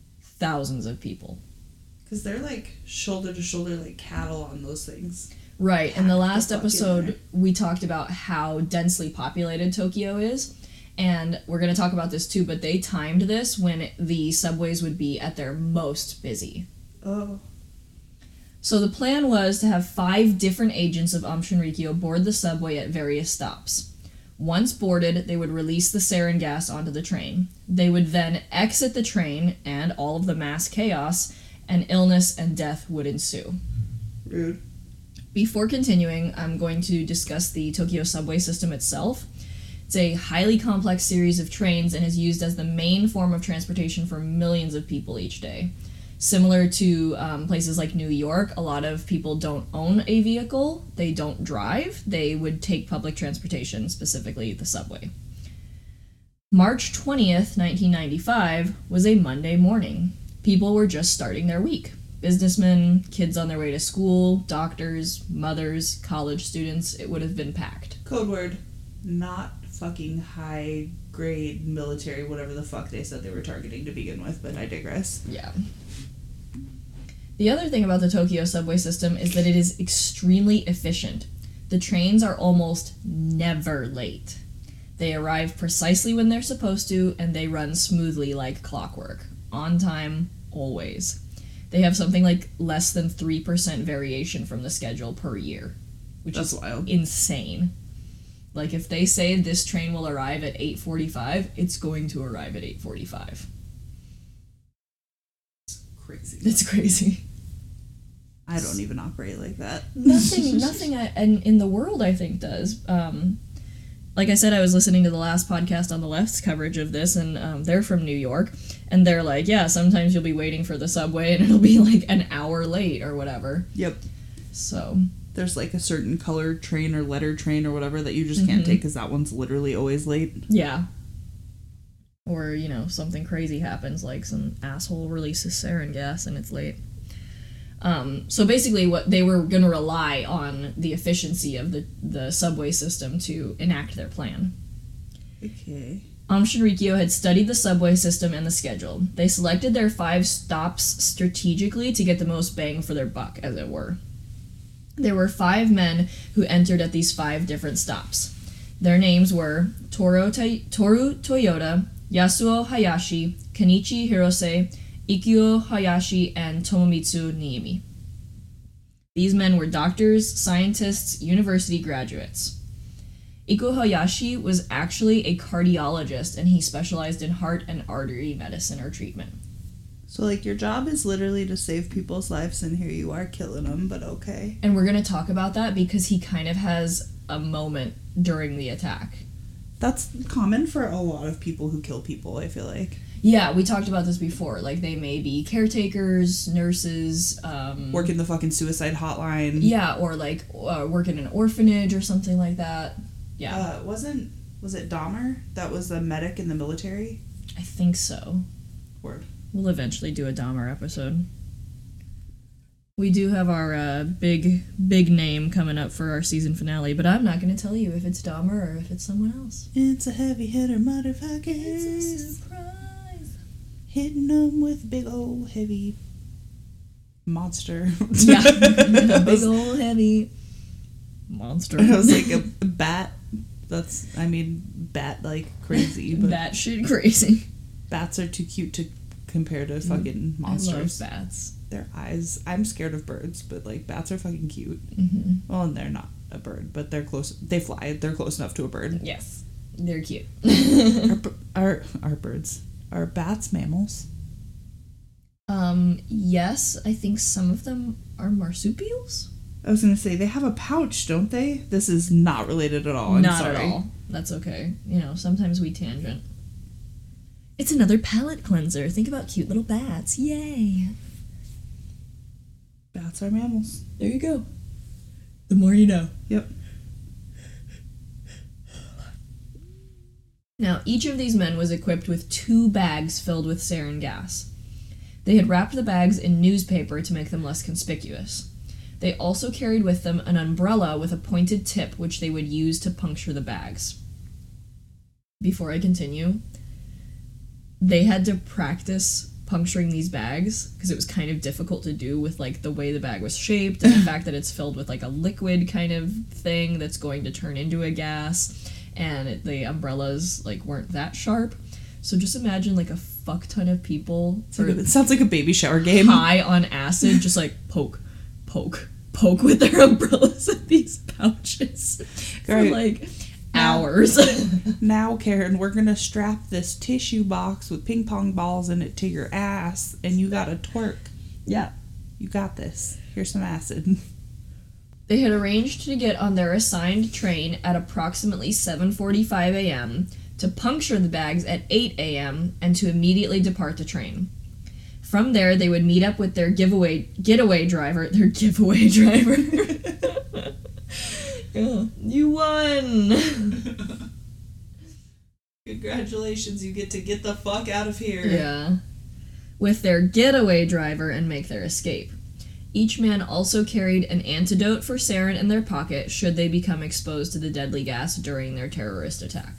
of people. Because they're like shoulder to shoulder like cattle on those things. Right, in the last fuck in episode, there. we talked about how densely populated Tokyo is, and we're going to talk about this too, but they timed this when the subways would be at their most busy. Oh. So the plan was to have 5 different agents of Aum Shinrikyo board the subway at various stops. Once boarded, they would release the sarin gas onto the train. They would then exit the train, and all of the mass chaos and illness and death would ensue. Rude. Before continuing, I'm going to discuss the Tokyo subway system itself. It's a highly complex series of trains and is used as the main form of transportation for millions of people each day. Similar to places like New York, a lot of people don't own a vehicle, they don't drive, they would take public transportation, specifically the subway. March 20th, 1995 was a Monday morning. People were just starting their week. Businessmen, kids on their way to school, doctors, mothers, college students, it would have been packed. Code word. Not fucking high grade military, whatever the fuck they said they were targeting to begin with, but I digress. Yeah. The other thing about the Tokyo subway system is that it is extremely efficient. The trains are almost never late. They arrive precisely when they're supposed to, and they run smoothly like clockwork. On time, always. They have something like less than 3% variation from the schedule per year, which That's is wild. insane. Like, if they say this train will arrive at 8:45, it's going to arrive at 8:45. Crazy. It's crazy. I don't even operate like that. Nothing in the world, I think, does. Like I said, I was listening to the last podcast on the left's coverage of this, and they're from New York, and they're like, yeah, sometimes you'll be waiting for the subway, and it'll be like an hour late or whatever. Yep. So There's like a certain color train or letter train or whatever that you just can't take because that one's literally always late. yeah. Or, you know, something crazy happens, like some asshole releases sarin gas and it's late. So basically what they were going to rely on the efficiency of the subway system to enact their plan. Okay. Aum Shinrikyo had studied the subway system and the schedule. They selected their 5 stops strategically to get the most bang for their buck, as it were. There were 5 men who entered at these 5 different stops. Their names were Toru Toyota, Yasuo Hayashi, Kenichi Hirose, Ikyo Hayashi, and Tomomitsu Niimi. These men were doctors, scientists, university graduates. Ikyo Hayashi was actually a cardiologist, and he specialized in heart and artery medicine or treatment. So, like, your job is literally to save people's lives, and here you are killing them, but okay. And we're going to talk about that because he kind of has a moment during the attack. That's common for a lot of people who kill people, I feel like. Yeah, we talked about this before. Like, they may be caretakers, nurses, Work in the fucking suicide hotline. yeah, or, like, work in an orphanage or something like that. Yeah. Was it Dahmer that was a medic in the military? I think so. Word. We'll eventually do a Dahmer episode. We do have our big name coming up for our season finale, but I'm not going to tell you if it's Dahmer or if it's someone else. It's a heavy hitter, motherfucker. It's a surprise. Hitting them with big old heavy monster. Yeah, a big old heavy monster. I was like a bat. Bat like crazy, but Bat shit crazy. bats are too cute to compare to fucking monsters. I love bats. Their eyes. I'm scared of birds, but like bats are fucking cute. Mm-hmm. Well, and they're not a bird, but they're close. They fly. They're close enough to a bird. Yes, they're cute. Are birds? Are bats mammals? Yes, I think some of them are marsupials. I was gonna say they have a pouch, don't they? This is not related at all. I'm Not sorry. at all. That's okay. You know, sometimes we tangent. It's another palate cleanser. Think about cute little bats. Yay. Bats are mammals. There you go. The more you know. Yep. Now, each of these men was equipped with 2 bags filled with sarin gas. They had wrapped the bags in newspaper to make them less conspicuous. They also carried with them an umbrella with a pointed tip which they would use to puncture the bags. Before I continue, they had to practice puncturing these bags because it was kind of difficult to do with like the way the bag was shaped and the fact that it's filled with like a liquid kind of thing that's going to turn into a gas, and the umbrellas like weren't that sharp. So just imagine like a fuck ton of people It sounds like a baby shower game. high on acid just like poke with their umbrellas at these pouches for Right. like hours. Now, Karen, we're gonna strap this tissue box with ping pong balls in it to your ass, and you gotta twerk. Yeah. You got this. Here's some acid. They had arranged to get on their assigned train at approximately 7:45 a.m., to puncture the bags at 8 a.m., and to immediately depart the train. From there, they would meet up with their getaway driver. Yeah, you won! Congratulations, you get to get the fuck out of here. Yeah. With their getaway driver and make their escape. Each man also carried an antidote for sarin in their pocket should they become exposed to the deadly gas during their terrorist attack.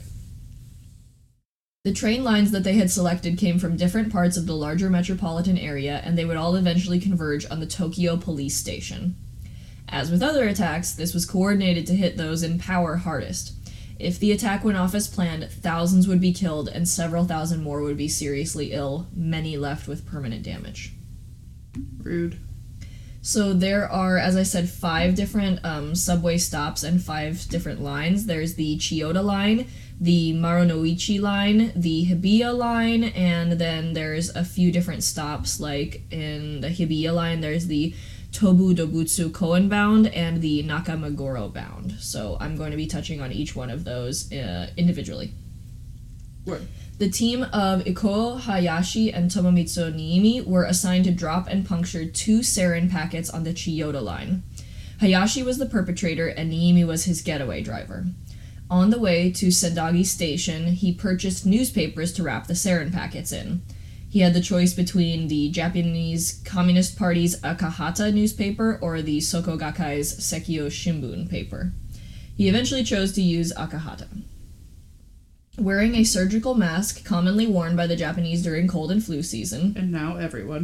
The train lines that they had selected came from different parts of the larger metropolitan area, and they would all eventually converge on the Tokyo police station. As with other attacks, this was coordinated to hit those in power hardest. If the attack went off as planned, thousands would be killed and several thousand more would be seriously ill, many left with permanent damage. Rude. So there are, as I said, 5 different subway stops and 5 different lines. There's the Chiyoda line, the Marunouchi line, the Hibiya line, and then there's a few different stops, like in the Hibiya line, there's the Tobu Dobutsu Koen bound and the Nakamagoro bound. So I'm going to be touching on each one of those individually. Word. The team of Iko Hayashi and Tomomitsu Niimi were assigned to drop and puncture 2 sarin packets on the Chiyoda line. Hayashi was the perpetrator and Niimi was his getaway driver. On the way to Sendagi Station, he purchased newspapers to wrap the sarin packets in. He had the choice between the Japanese Communist Party's Akahata newspaper or the Sokogakai's Sekio Shimbun paper. He eventually chose to use Akahata. Wearing a surgical mask commonly worn by the Japanese during cold and flu season, And now everyone.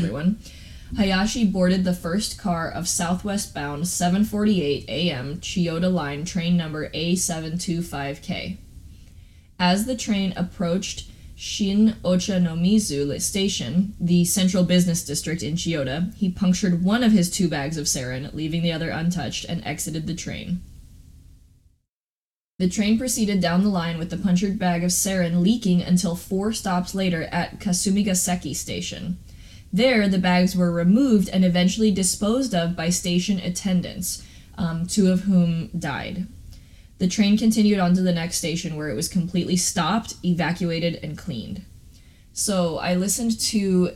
Hayashi boarded the first car of southwest-bound 7:48 a.m. Chiyoda Line train number A725K. As the train approached Shin Ochanomizu Station, the central business district in Chiyoda, he punctured one of his 2 bags of sarin, leaving the other untouched, and exited the train. The train proceeded down the line with the punctured bag of sarin leaking until 4 stops later at Kasumigaseki Station. There, the bags were removed and eventually disposed of by station attendants, 2 of whom died. The train continued on to the next station where it was completely stopped, evacuated, and cleaned. So I listened to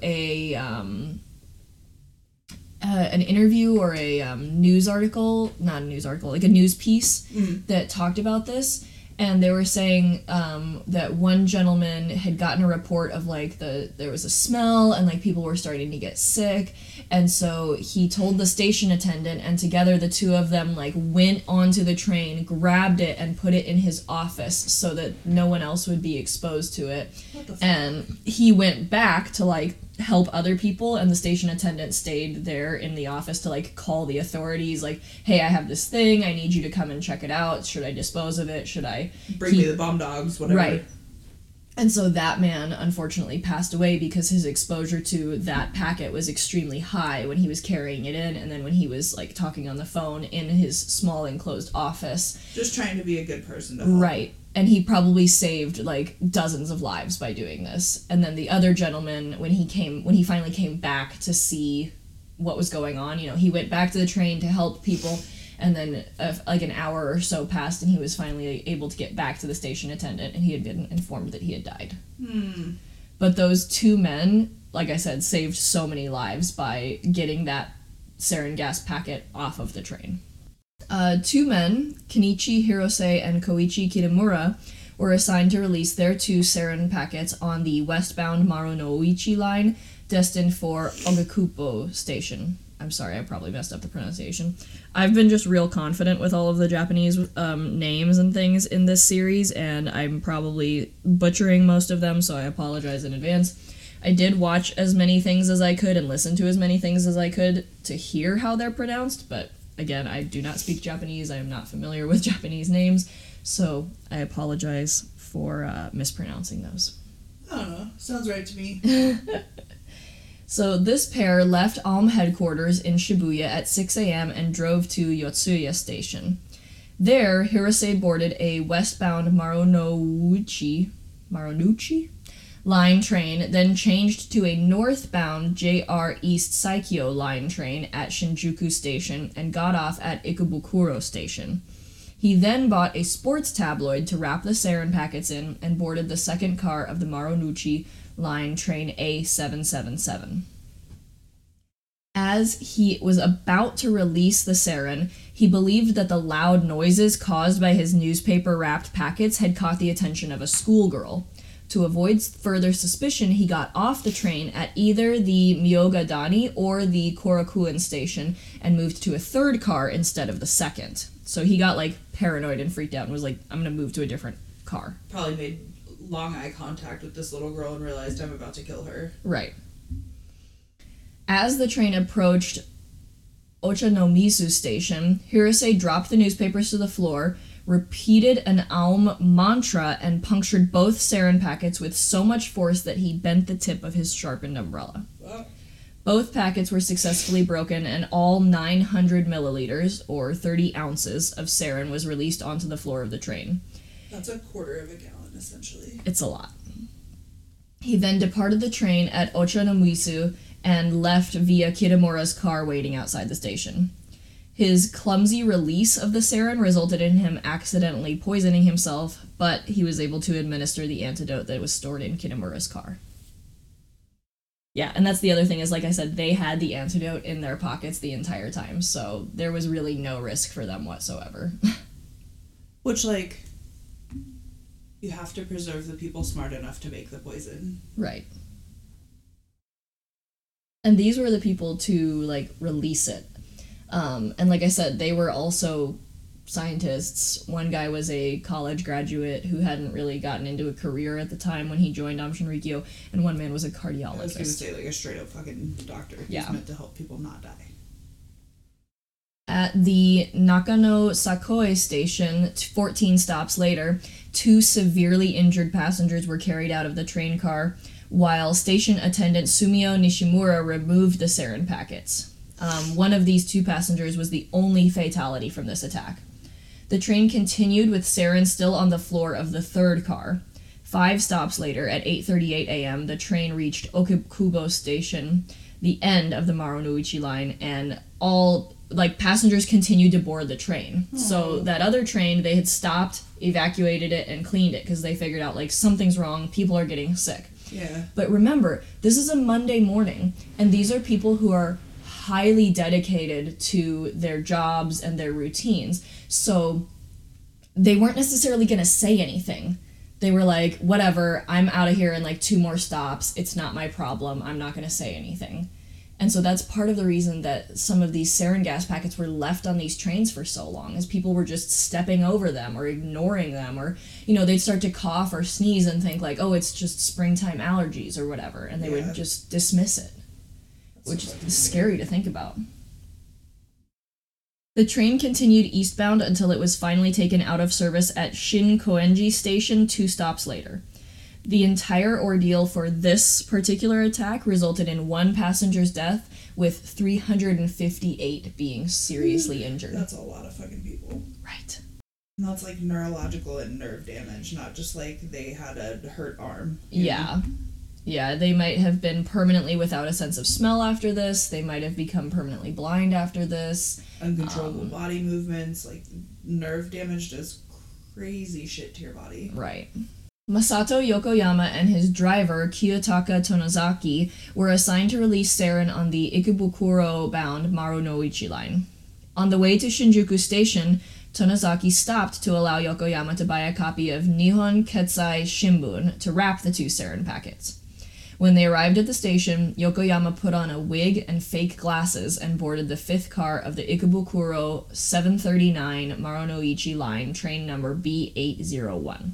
an interview or a news article, not a news article, like a news piece that talked about this, And they were saying that one gentleman had gotten a report of like there was a smell and like people were starting to get sick, and so he told the station attendant, and together the two of them like went onto the train, grabbed it, and put it in his office so that no one else would be exposed to it. What the fuck? And he went back to like help other people, and the station attendant stayed there in the office to like call the authorities, like, hey, I have this thing, I need you to come and check it out. Should I dispose of it? Should I Bring me the bomb dogs, whatever. Right. And so that man unfortunately passed away because his exposure to that packet was extremely high when he was carrying it in, and then when he was like talking on the phone in his small enclosed office. Just trying to be a good person to help. Right. And he probably saved like dozens of lives by doing this. And then the other gentleman, when he finally came back to see what was going on, you know, he went back to the train to help people, and then like an hour or so passed, and he was finally able to get back to the station attendant, and he had been informed that he had died. But those two men, like I said, saved so many lives by getting that sarin gas packet off of the train. Two men, Kenichi Hirose and Koichi Kitamura, were assigned to release their two sarin packets on the westbound Marunouchi line, destined for Ogakupo Station. I'm sorry, I probably messed up the pronunciation. I've been just real confident with all of the Japanese names and things in this series, and I'm probably butchering most of them, so I apologize in advance. I did watch as many things as I could and listen to as many things as I could to hear how they're pronounced, but again, I do not speak Japanese. I am not familiar with Japanese names, so I apologize for mispronouncing those. I don't know. Sounds right to me. So this pair left Alm headquarters in Shibuya at 6 a.m. and drove to Yotsuya Station. There, Hirose boarded a westbound Marunouchi line train, then changed to a northbound JR East Saikyo line train at Shinjuku Station and got off at Ikebukuro Station. He then bought a sports tabloid to wrap the sarin packets in and boarded the second car of the Marunouchi line train A777. As he was about to release the sarin, he believed that the loud noises caused by his newspaper-wrapped packets had caught the attention of a schoolgirl. To avoid further suspicion, he got off the train at either the Myogadani or the Korakuen station and moved to a third car instead of the second. So he got, like, paranoid and freaked out and was like, I'm gonna move to a different car. Probably made long eye contact with this little girl and realized I'm about to kill her. Right. As the train approached Ochanomizu Station, Hirose dropped the newspapers to the floor, repeated an Aum mantra, and punctured both sarin packets with so much force that he bent the tip of his sharpened umbrella. Well, Both packets were successfully broken, and all 900 milliliters, or 30 ounces, of sarin was released onto the floor of the train. that's a quarter of a gallon, essentially. It's a lot. He then departed the train at Ochanomizu and left via Kitamura's car waiting outside the station. His clumsy release of the sarin resulted in him accidentally poisoning himself, but he was able to administer the antidote that was stored in Kitamura's car. Yeah, and that's the other thing is, like I said, they had the antidote in their pockets the entire time, so there was really no risk for them whatsoever. Which, like, you have to preserve the people smart enough to make the poison. Right. And these were the people to, like, release it. And like I said, they were also scientists. One guy was a college graduate who hadn't really gotten into a career at the time when he joined Aum Shinrikyo, and one man was a cardiologist. I was gonna say, like, a straight up fucking doctor who's Yeah. meant to help people not die. At the Nakano Sakoi station, 14 stops later, 2 severely injured passengers were carried out of the train car, while station attendant Sumio Nishimura removed the sarin packets. One of these 2 passengers was the only fatality from this attack. The train continued with sarin still on the floor of the third car. 5 stops later, at 8:38 a.m., the train reached Okubo Station, the end of the Marunouchi line, and all, like, passengers continued to board the train. So that other train, they had stopped, evacuated it, and cleaned it, because they figured out, like, something's wrong, people are getting sick. Yeah. But remember, this is a Monday morning, and these are people who are highly dedicated to their jobs and their routines. So they weren't necessarily going to say anything. They were like, whatever, I'm out of here in like 2 more stops. It's not my problem. I'm not going to say anything. And so that's part of the reason that some of these sarin gas packets were left on these trains for so long, is people were just stepping over them or ignoring them, or, you know, they'd start to cough or sneeze and think like, oh, it's just springtime allergies or whatever, and they would just dismiss it, which is scary to think about. The train continued eastbound until it was finally taken out of service at Shin-Koenji Station 2 stops later. The entire ordeal for this particular attack resulted in 1 passenger's death, with 358 being seriously injured. That's a lot of fucking people. Right. And that's like neurological and nerve damage, not just like they had a hurt arm. Yeah. Yeah, they might have been permanently without a sense of smell after this. They might have become permanently blind after this. Uncontrollable body movements, like nerve damage does crazy shit to your body. Right. Masato Yokoyama and his driver, Kiyotaka Tonozaki, were assigned to release sarin on the Ikebukuro-bound Marunouchi line. On the way to Shinjuku Station, Tonozaki stopped to allow Yokoyama to buy a copy of Nihon Ketsai Shimbun to wrap the 2 sarin packets. When they arrived at the station, Yokoyama put on a wig and fake glasses and boarded the 5th car of the Ikebukuro 739 Marunouchi line, train number B801.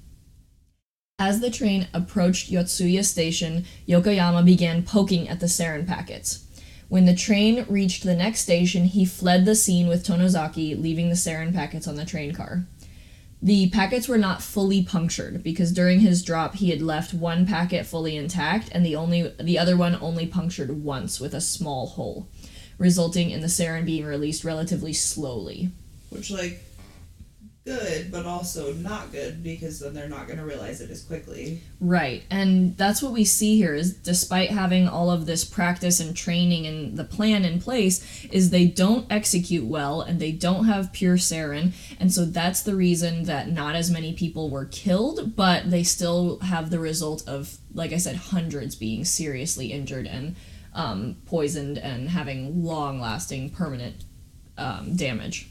As the train approached Yotsuya Station, Yokoyama began poking at the sarin packets. When the train reached the next station, he fled the scene with Tonozaki, leaving the sarin packets on the train car. The packets were not fully punctured, because during his drop he had left 1 packet fully intact, and the other one only punctured once with a small hole, resulting in the sarin being released relatively slowly. Which, like, good, but also not good, because then they're not going to realize it as quickly. Right, and that's what we see here, is despite having all of this practice and training and the plan in place, is they don't execute well, and they don't have pure sarin, and so that's the reason that not as many people were killed, but they still have the result of, like I said, hundreds being seriously injured and poisoned and having long-lasting permanent damage.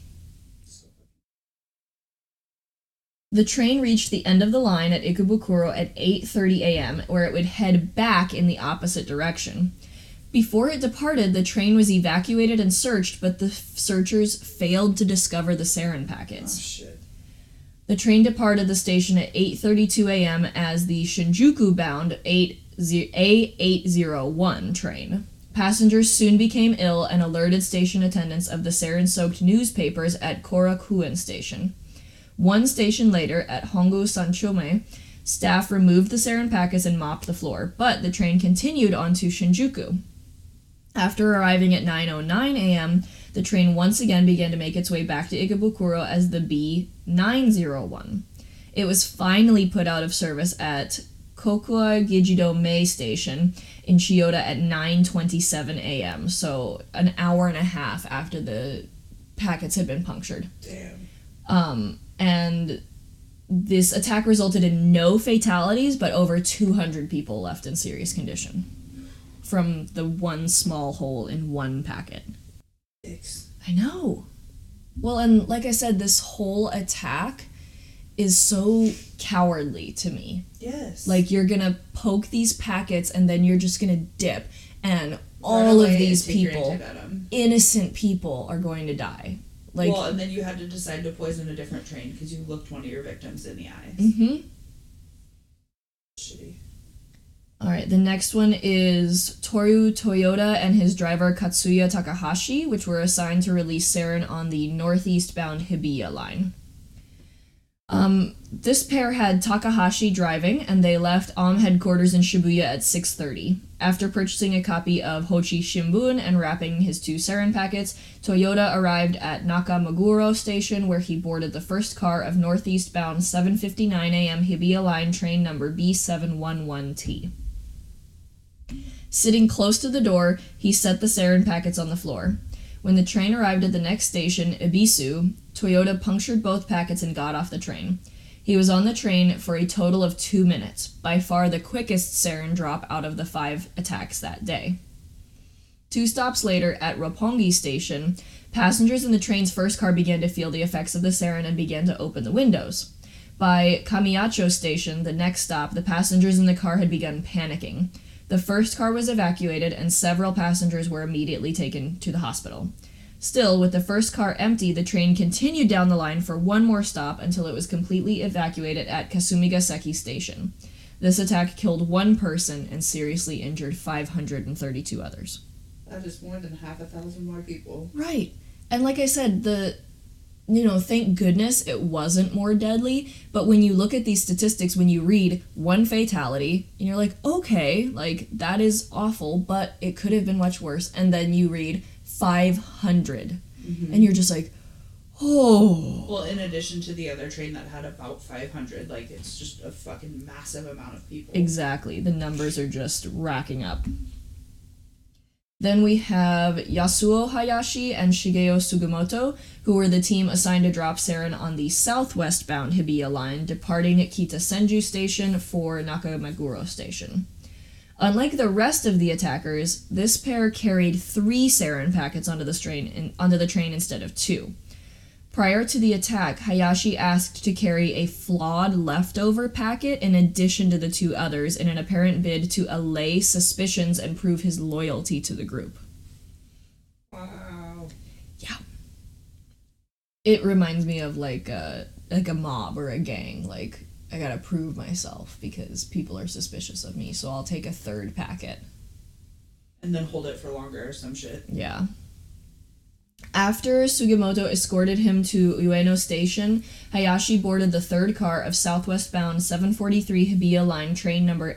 The train reached the end of the line at Ikebukuro at 8:30 a.m., where it would head back in the opposite direction. Before it departed, the train was evacuated and searched, but the searchers failed to discover the sarin packets. Oh, shit. The train departed the station at 8:32 a.m. as the Shinjuku-bound A801 train. Passengers soon became ill and alerted station attendants of the sarin-soaked newspapers at Korakuen Station. 1 station later, at Hongu Sanchome, staff removed the sarin packets and mopped the floor, but the train continued on to Shinjuku. After arriving at 9:09 a.m., the train once again began to make its way back to Ikebukuro as the B901. It was finally put out of service at Kokua Gijido Mei Station in Chiyoda at 9:27 a.m., so an hour and a half after the packets had been punctured. Damn. And this attack resulted in no fatalities, but over 200 people left in serious condition from the 1 small hole in 1 packet. I know. Well, and like I said, this whole attack is so cowardly to me. Yes. Like, you're gonna poke these packets and then you're just gonna dip, and all of these people, innocent people, are going to die. Like, well, and then you had to decide to poison a different train because you looked one of your victims in the eyes. Mm-hmm. Shitty. Alright, the next one is Toru Toyoda and his driver Katsuya Takahashi, which were assigned to release sarin on the northeast-bound Hibiya line. This pair had Takahashi driving, and they left headquarters in Shibuya at 6:30. After purchasing a copy of Hochi Shimbun and wrapping his 2 sarin packets, Toyoda arrived at Nakamaguro Station, where he boarded the first car of northeast-bound 7:59 a.m. Hibiya line train number B711T. Sitting close to the door, he set the sarin packets on the floor. When the train arrived at the next station, Ebisu, Toyoda punctured both packets and got off the train. He was on the train for a total of 2 minutes, by far the quickest sarin drop out of the 5 attacks that day. 2 stops later, at Roppongi Station, passengers in the train's first car began to feel the effects of the sarin and began to open the windows. By Kamiyacho Station, the next stop, the passengers in the car had begun panicking. The first car was evacuated, and several passengers were immediately taken to the hospital. Still, with the first car empty, the train continued down the line for one more stop until it was completely evacuated at Kasumigaseki Station. This attack killed 1 person and seriously injured 532 others. That is more than 500 more people. Right. And like I said, thank goodness it wasn't more deadly, but when you look at these statistics, when you read 1 fatality, and you're like, okay, like, that is awful, but it could have been much worse, and then you read 500, and you're just like, oh. Well, in addition to the other train that had about 500, like, it's just a fucking massive amount of people. Exactly. The numbers are just racking up. Then we have Yasuo Hayashi and Shigeo Sugimoto, who were the team assigned to drop sarin on the southwest-bound Hibiya line, departing Kitasenju Station for Nakameguro Station. Unlike the rest of the attackers, this pair carried 3 sarin packets onto the train instead of 2. Prior to the attack, Hayashi asked to carry a flawed leftover packet in addition to the 2 others in an apparent bid to allay suspicions and prove his loyalty to the group. Wow. Yeah. It reminds me of like a mob or a gang. Like, I gotta prove myself because people are suspicious of me, so I'll take a 3rd packet. And then hold it for longer or some shit. Yeah. After Sugimoto escorted him to Ueno Station, Hayashi boarded the 3rd car of southwest-bound 743 Hibiya Line train number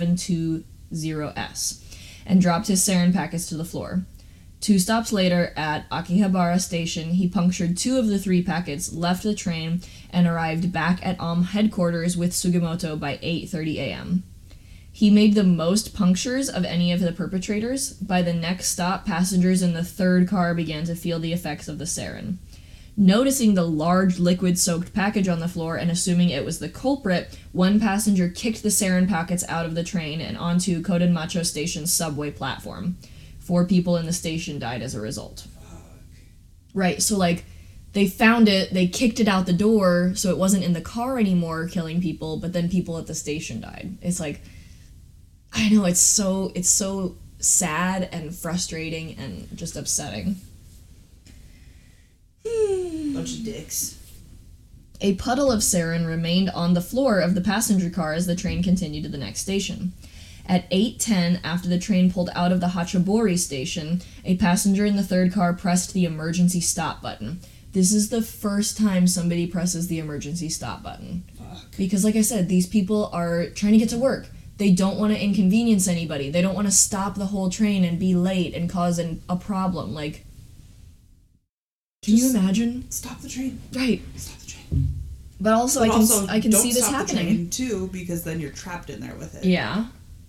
A720S and dropped his sarin packets to the floor. 2 stops later, at Akihabara Station, he punctured 2 of the 3 packets, left the train, and arrived back at headquarters with Sugimoto by 8:30 a.m. He made the most punctures of any of the perpetrators. By the next stop, passengers in the 3rd car began to feel the effects of the sarin. Noticing the large liquid-soaked package on the floor and assuming it was the culprit, 1 passenger kicked the sarin packets out of the train and onto Kodenmacho Station's subway platform. 4 people in the station died as a result. Fuck. Right, so like, they found it, they kicked it out the door, so it wasn't in the car anymore killing people, but then people at the station died. It's like, I know, it's so sad and frustrating and just upsetting. Bunch of dicks. A puddle of sarin remained on the floor of the passenger car as the train continued to the next station. At 8:10, after the train pulled out of the Hachibori station, a passenger in the 3rd car pressed the emergency stop button. This is the first time somebody presses the emergency stop button. Fuck. Because, like I said, these people are trying to get to work. They don't want to inconvenience anybody. They don't want to stop the whole train and be late and cause a problem. Like, can you imagine? Stop the train. Right. Stop the train. But also, I can see this don't stop the happening. train, too, because then you're trapped in there with it. Yeah.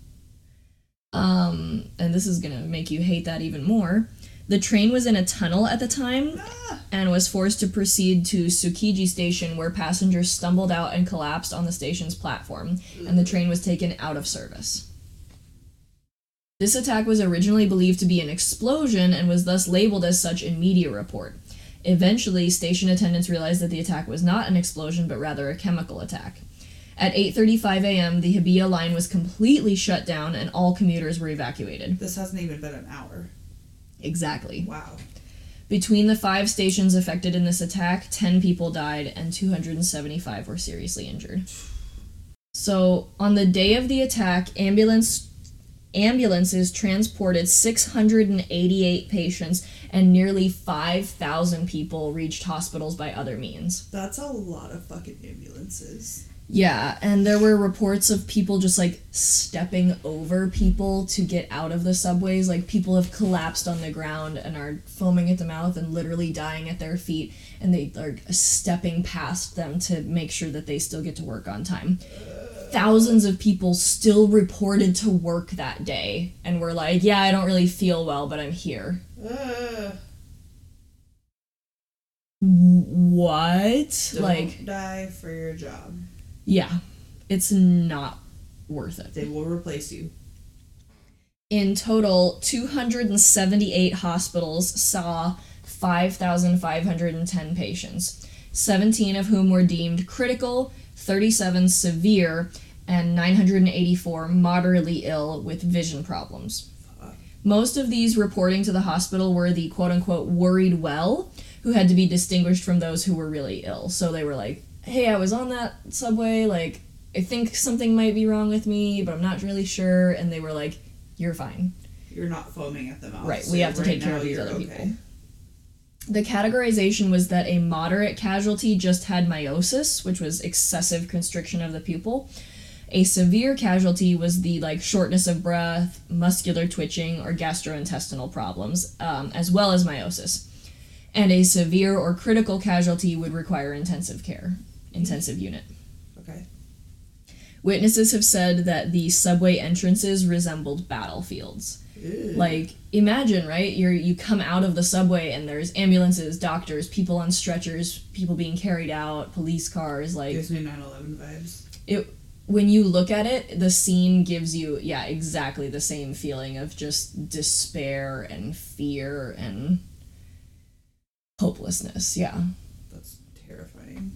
And this is gonna make you hate that even more. The train was in a tunnel at the time and was forced to proceed to Tsukiji Station, where passengers stumbled out and collapsed on the station's platform, and the train was taken out of service. This attack was originally believed to be an explosion and was thus labeled as such in media report. Eventually, station attendants realized that the attack was not an explosion, but rather a chemical attack. At 8:35 a.m., the Hibiya line was completely shut down and all commuters were evacuated. This hasn't even been an hour. Exactly. Wow. Between the 5 stations affected in this attack, 10 people died and 275 were seriously injured. So, on the day of the attack, ambulances transported 688 patients and nearly 5,000 people reached hospitals by other means. That's a lot of fucking ambulances. Yeah, and there were reports of people just, like, stepping over people to get out of the subways. Like, people have collapsed on the ground and are foaming at the mouth and literally dying at their feet, and they are stepping past them to make sure that they still get to work on time. Thousands of people still reported to work that day and were like, yeah, I don't really feel well, but I'm here. What? Don't die for your job. Yeah, it's not worth it. They will replace you. In total, 278 hospitals saw 5,510 patients, 17 of whom were deemed critical, 37 severe, and 984 moderately ill with vision problems. Most of these reporting to the hospital were the quote-unquote worried well, who had to be distinguished from those who were really ill. So they were like, hey, I was on that subway, like, I think something might be wrong with me, but I'm not really sure. And they were like, you're fine. You're not foaming at the mouth. Right, we have to take care of these other people. The categorization was that a moderate casualty just had miosis, which was excessive constriction of the pupil. A severe casualty was the shortness of breath, muscular twitching, or gastrointestinal problems, as well as miosis. And a severe or critical casualty would require intensive care, intensive unit. Okay. Witnesses have said that the subway entrances resembled battlefields. Ew. Imagine, right? You come out of the subway and there's ambulances, doctors, people on stretchers, people being carried out, police cars. Gives me 9/11 vibes. When you look at it, the scene gives you, exactly the same feeling of just despair and fear and hopelessness. Yeah. That's terrifying.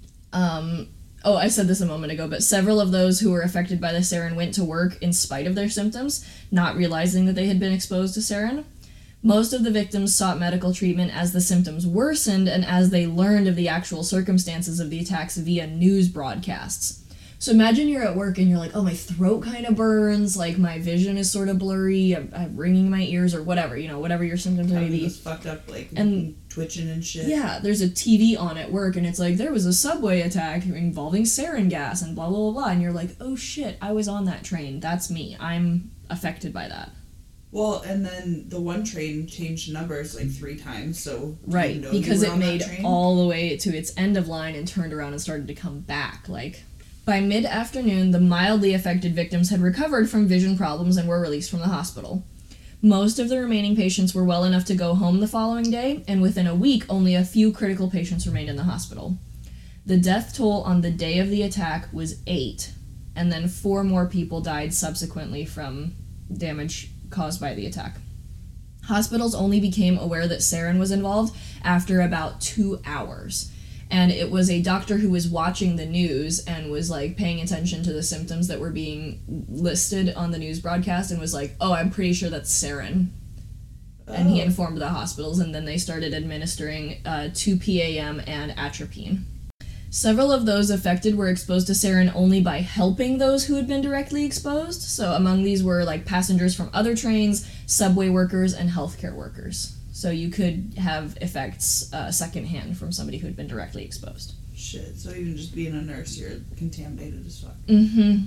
I said this a moment ago, but several of those who were affected by the sarin went to work in spite of their symptoms, not realizing that they had been exposed to sarin. Most of the victims sought medical treatment as the symptoms worsened and as they learned of the actual circumstances of the attacks via news broadcasts. So imagine you're at work and you're like, oh, my throat kind of burns, my vision is sort of blurry, I'm ringing in my ears, or whatever, whatever your symptoms may be. Just fucked up, and twitching and shit. Yeah, there's a TV on at work and it's there was a subway attack involving sarin gas and blah, blah, blah, blah. And you're like, oh shit, I was on that train. That's me. I'm affected by that. Well, and then the one train changed numbers 3 times, so... Right, because it made all the way to its end of line and turned around and started to come back, By mid-afternoon, the mildly affected victims had recovered from vision problems and were released from the hospital. Most of the remaining patients were well enough to go home the following day, and within a week, only a few critical patients remained in the hospital. The death toll on the day of the attack was 8, and then 4 more people died subsequently from damage caused by the attack. Hospitals only became aware that sarin was involved after about 2 hours. And it was a doctor who was watching the news and was paying attention to the symptoms that were being listed on the news broadcast and was like, oh, I'm pretty sure that's sarin. Oh. And he informed the hospitals, and then they started administering 2-PAM and atropine. Several of those affected were exposed to sarin only by helping those who had been directly exposed. So among these were passengers from other trains, subway workers, and healthcare workers. So you could have effects secondhand from somebody who had been directly exposed. Shit, so even just being a nurse, you're contaminated as fuck. Mm-hmm.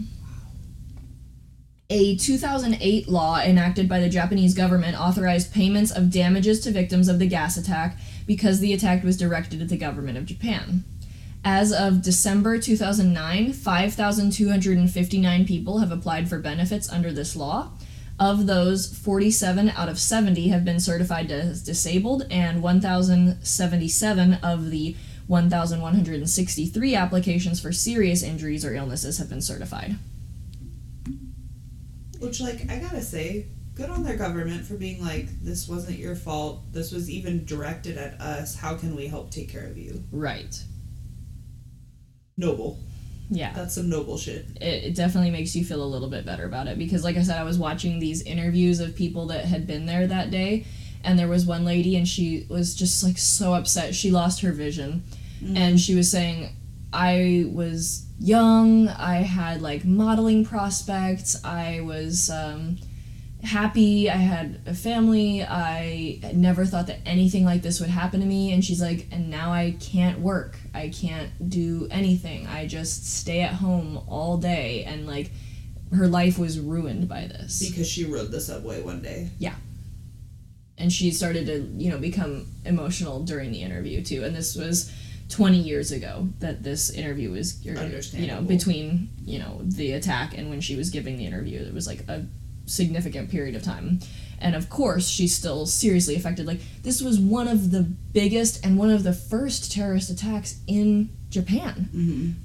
A 2008 law enacted by the Japanese government authorized payments of damages to victims of the gas attack because the attack was directed at the government of Japan. As of December 2009, 5,259 people have applied for benefits under this law. Of those, 47 out of 70 have been certified as disabled, and 1,077 of the 1,163 applications for serious injuries or illnesses have been certified. Which, I gotta say, good on their government for being this wasn't your fault, this was even directed at us, how can we help take care of you? Right. Noble. Yeah. That's some noble shit. It definitely makes you feel a little bit better about it because, like I said, I was watching these interviews of people that had been there that day, and there was one lady and she was just so upset. She lost her vision. Mm-hmm. And she was saying, I was young, I had modeling prospects, I was happy, I had a family, I never thought that anything like this would happen to me. And she's and now I can't work, I can't do anything, I just stay at home all day. And her life was ruined by this because she rode the subway one day. Yeah. And she started to become emotional during the interview too. And this was 20 years ago that this interview was between the attack and when she was giving the interview. It was a significant period of time. And of course, she's still seriously affected. This was one of the biggest and one of the first terrorist attacks in Japan.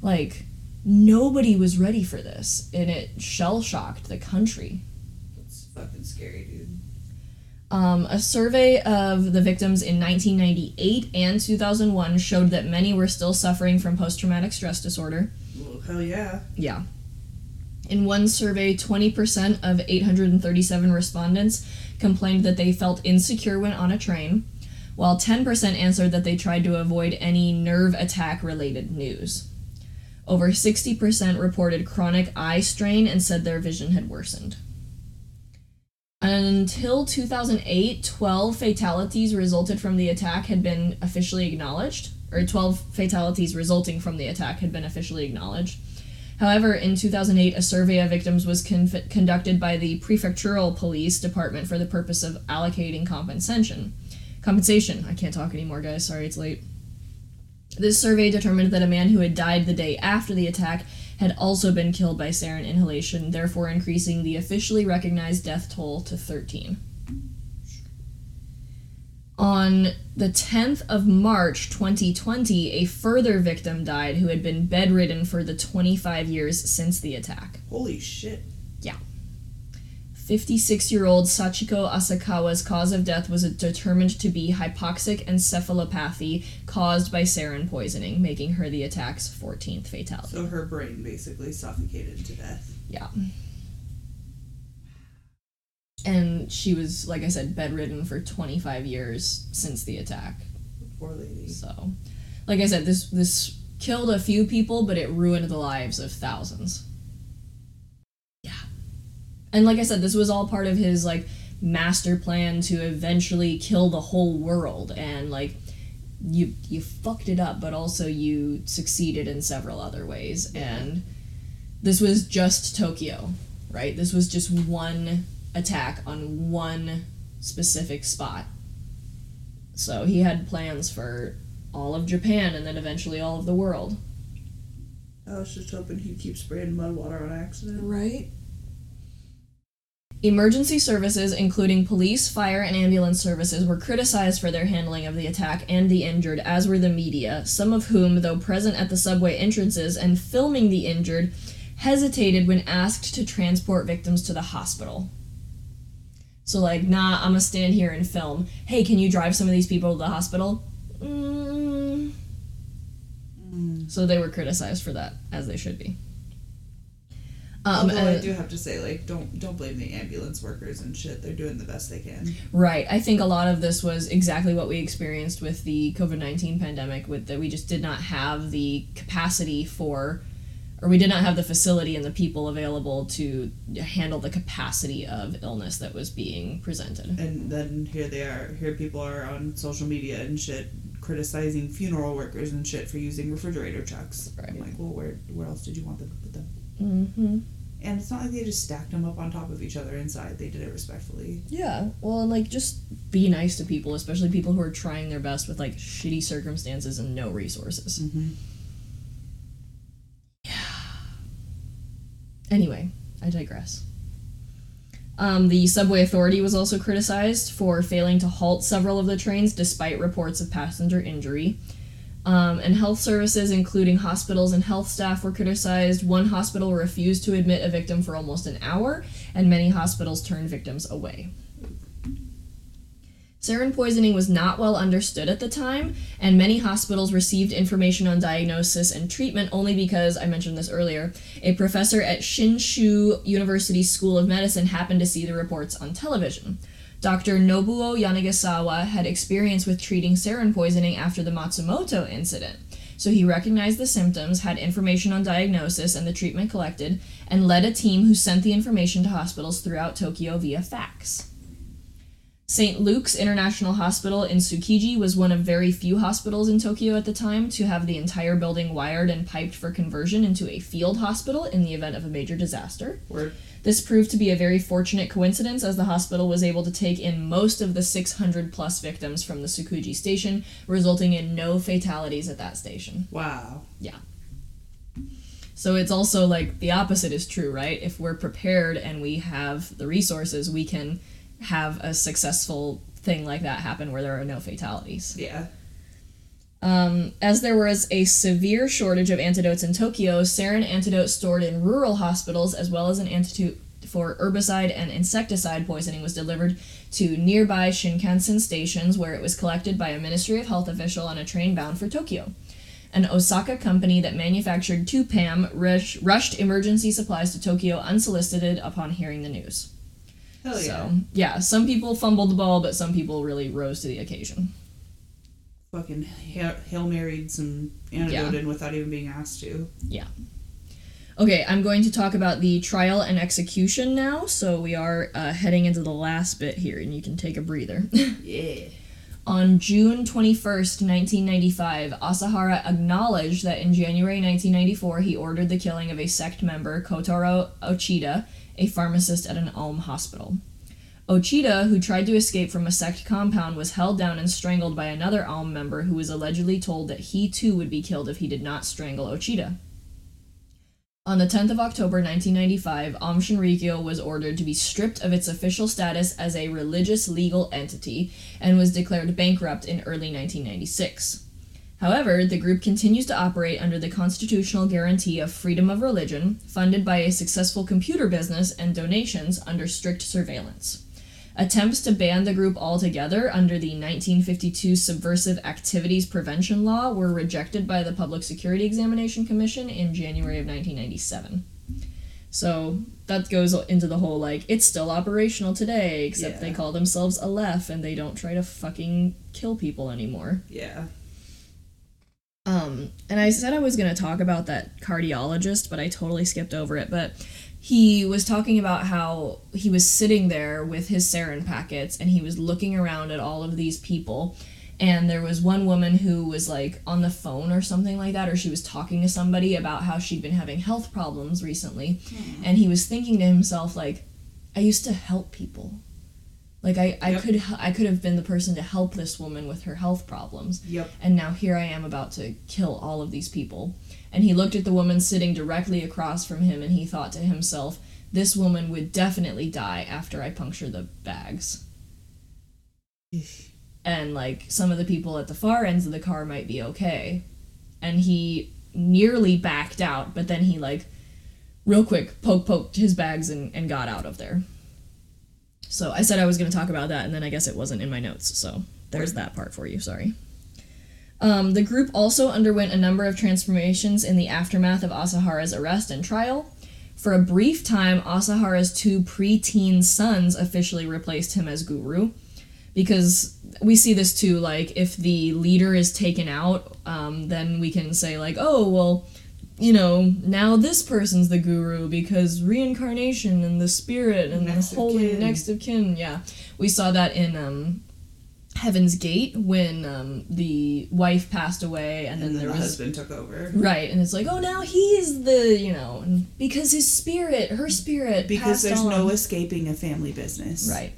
Mm-hmm. Nobody was ready for this, and it shell-shocked the country. It's Fucking scary, dude. A survey of the victims in 1998 and 2001 showed that many were still suffering from post-traumatic stress disorder. Well, hell yeah. Yeah. In one survey, 20% of 837 respondents complained that they felt insecure when on a train, while 10% answered that they tried to avoid any nerve attack-related news. Over 60% reported chronic eye strain and said their vision had worsened. Until 2008, 12 fatalities resulted from the attack had been officially acknowledged, or 12 fatalities resulting from the attack had been officially acknowledged. However, in 2008, a survey of victims was conducted by the prefectural police department for the purpose of allocating compensation. I can't talk anymore, guys. Sorry, it's late. This survey determined that a man who had died the day after the attack had also been killed by sarin inhalation, therefore increasing the officially recognized death toll to 13. On the 10th of March 2020, a further victim died who had been bedridden for the 25 years since the attack. Holy shit. Yeah. 56-year-old Sachiko Asakawa's cause of death was determined to be hypoxic encephalopathy caused by sarin poisoning, making her the attack's 14th fatality. So her brain basically suffocated to death. Yeah. And she was, like I said, bedridden for 25 years since the attack. Poor lady. So, like I said, this killed a few people, but it ruined the lives of thousands. And like I said, this was all part of his, like, master plan to eventually kill the whole world. And, like, you fucked it up, but also you succeeded in several other ways. And this was just Tokyo, right? This was just one attack on one specific spot. So he had plans for all of Japan and then eventually all of the world. I was just hoping he'd keep spraying mud water on accident. Right? Emergency services, including police, fire, and ambulance services, were criticized for their handling of the attack and the injured, as were the media, some of whom, though present at the subway entrances and filming the injured, hesitated when asked to transport victims to the hospital. So, like, nah, I'm gonna stand here and film. Hey, can you drive some of these people to the hospital? So they were criticized for that, as they should be. Although I do have to say, like, don't blame the ambulance workers and shit. They're doing the best they can. Right. I think a lot of this was exactly what we experienced with the COVID-19 pandemic, with that we just did not have the capacity for, or we did not have the facility and the people available to handle the capacity of illness that was being presented. And then here people are on social media and shit criticizing funeral workers and shit for using refrigerator trucks. Right. I'm like, well, where else did you want them to put them? Mm-hmm. And it's not like they just stacked them up on top of each other inside. They did it respectfully. Yeah, well, and, like, just be nice to people, especially people who are trying their best with, like, shitty circumstances and no resources. Mm-hmm. Yeah. Anyway, I digress. The subway authority was also criticized for failing to halt several of the trains despite reports of passenger injury. And health services, including hospitals and health staff, were criticized. One hospital refused to admit a victim for almost an hour, and many hospitals turned victims away. Sarin poisoning was not well understood at the time, and many hospitals received information on diagnosis and treatment only because, I mentioned this earlier, a professor at Shinshu University School of Medicine happened to see the reports on television. Dr. Nobuo Yanagisawa had experience with treating sarin poisoning after the Matsumoto incident, so he recognized the symptoms, had information on diagnosis and the treatment collected, and led a team who sent the information to hospitals throughout Tokyo via fax. St. Luke's International Hospital in Tsukiji was one of very few hospitals in Tokyo at the time to have the entire building wired and piped for conversion into a field hospital in the event of a major disaster. Word. This proved to be a very fortunate coincidence, as the hospital was able to take in most of the 600-plus victims from the Tsukiji station, resulting in no fatalities at that station. Wow. Yeah. So it's also, like, the opposite is true, right? If we're prepared and we have the resources, we can have a successful thing like that happen where there are no fatalities. Yeah. As there was a severe shortage of antidotes in Tokyo, sarin antidote stored in rural hospitals, as well as an antidote for herbicide and insecticide poisoning was delivered to nearby Shinkansen stations, where it was collected by a Ministry of Health official on a train bound for Tokyo. An Osaka company that manufactured Tupam rushed emergency supplies to Tokyo unsolicited upon hearing the news. Hell yeah. So, yeah, some people fumbled the ball, but some people really rose to the occasion. Fucking Hail Married some antidote in without even being asked to. Yeah. Okay, I'm going to talk about the trial and execution now, so we are heading into the last bit here, and you can take a breather. Yeah. On June 21st, 1995, Asahara acknowledged that in January 1994 he ordered the killing of a sect member, Kotaro Ochida, a pharmacist at an Ulm hospital. Ochida, who tried to escape from a sect compound, was held down and strangled by another Ulm member who was allegedly told that he too would be killed if he did not strangle Ochida. On the 10th of October 1995, Aum Shinrikyo was ordered to be stripped of its official status as a religious legal entity and was declared bankrupt in early 1996. However, the group continues to operate under the constitutional guarantee of freedom of religion, funded by a successful computer business and donations under strict surveillance. Attempts to ban the group altogether under the 1952 Subversive Activities Prevention Law were rejected by the Public Security Examination Commission in January of 1997. So that goes into the whole, like, it's still operational today, except they call themselves Aleph and they don't try to fucking kill people anymore. Yeah. And I said I was going to talk about that cardiologist, but I totally skipped over it, but he was talking about how he was sitting there with his sarin packets and he was looking around at all of these people, and there was one woman who was like on the phone or something like that, or she was talking to somebody about how she'd been having health problems recently, and he was thinking to himself, like, I used to help people. Like, I could have been the person to help this woman with her health problems. Yep. And now here I am about to kill all of these people. And he looked at the woman sitting directly across from him, and he thought to himself, this woman would definitely die after I puncture the bags. And, like, some of the people at the far ends of the car might be okay. And he nearly backed out, but then he, like, real quick poked his bags and got out of there. So I said I was going to talk about that, and then I guess it wasn't in my notes, so there's that part for you, sorry. The group also underwent a number of transformations in the aftermath of Asahara's arrest and trial. For a brief time, Asahara's two preteen sons officially replaced him as guru, because we see this too, like, if the leader is taken out, then we can say, like, oh, well, you know, now this person's the guru because reincarnation and the spirit and the holy next of kin. Yeah, we saw that in Heaven's Gate when the wife passed away and then the husband took over. Right, and it's like, oh, now he's the, you know, because his spirit, her spirit, because there's on. no escaping a family business. Right.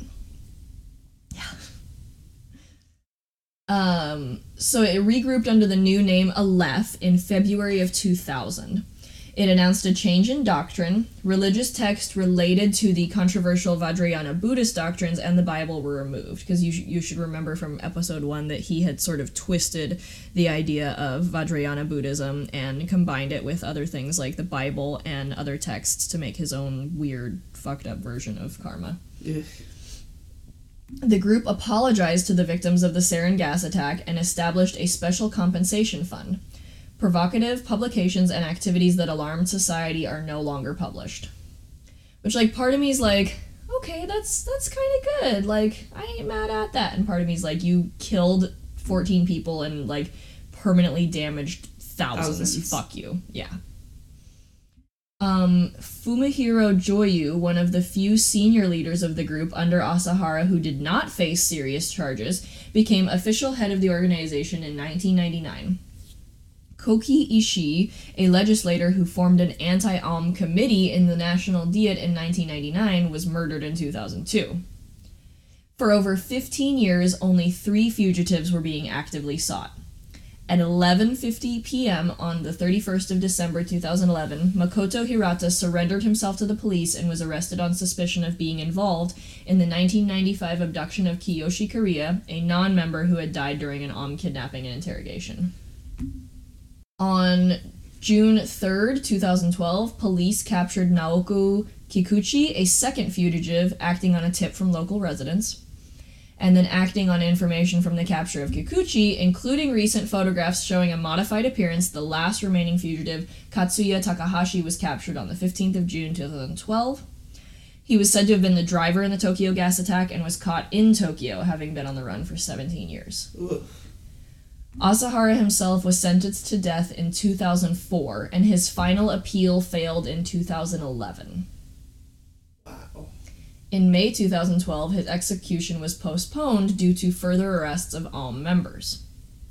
So it regrouped under the new name Aleph in February of 2000. It announced a change in doctrine. Religious texts related to the controversial Vajrayana Buddhist doctrines and the Bible were removed, because you should remember from episode 1 that he had sort of twisted the idea of Vajrayana Buddhism and combined it with other things like the Bible and other texts to make his own weird, fucked up version of karma. Ugh. The group apologized to the victims of the sarin gas attack and established a special compensation fund. Provocative publications and activities that alarmed society are no longer published. Which, like, part of me is like, okay, that's kind of good. Like, I ain't mad at that. And part of me is like, you killed 14 people and, like, permanently damaged thousands. Fuck you. Yeah. Fumihiro Joyu, one of the few senior leaders of the group under Asahara who did not face serious charges, became official head of the organization in 1999. Koki Ishii, a legislator who formed an anti-Aum committee in the National Diet in 1999, was murdered in 2002. For over 15 years, only 3 fugitives were being actively sought. At 11:50 p.m. on the 31st of December 2011, Makoto Hirata surrendered himself to the police and was arrested on suspicion of being involved in the 1995 abduction of Kiyoshi Kariya, a non-member who had died during an Aum kidnapping and interrogation. On June 3rd, 2012, police captured Naoko Kikuchi, a second fugitive, acting on a tip from local residents. And then acting on information from the capture of Kikuchi, including recent photographs showing a modified appearance, the last remaining fugitive, Katsuya Takahashi, was captured on the 15th of June, 2012. He was said to have been the driver in the Tokyo gas attack and was caught in Tokyo, having been on the run for 17 years. Ugh. Asahara himself was sentenced to death in 2004, and his final appeal failed in 2011. Wow. In May 2012, his execution was postponed due to further arrests of ALM members.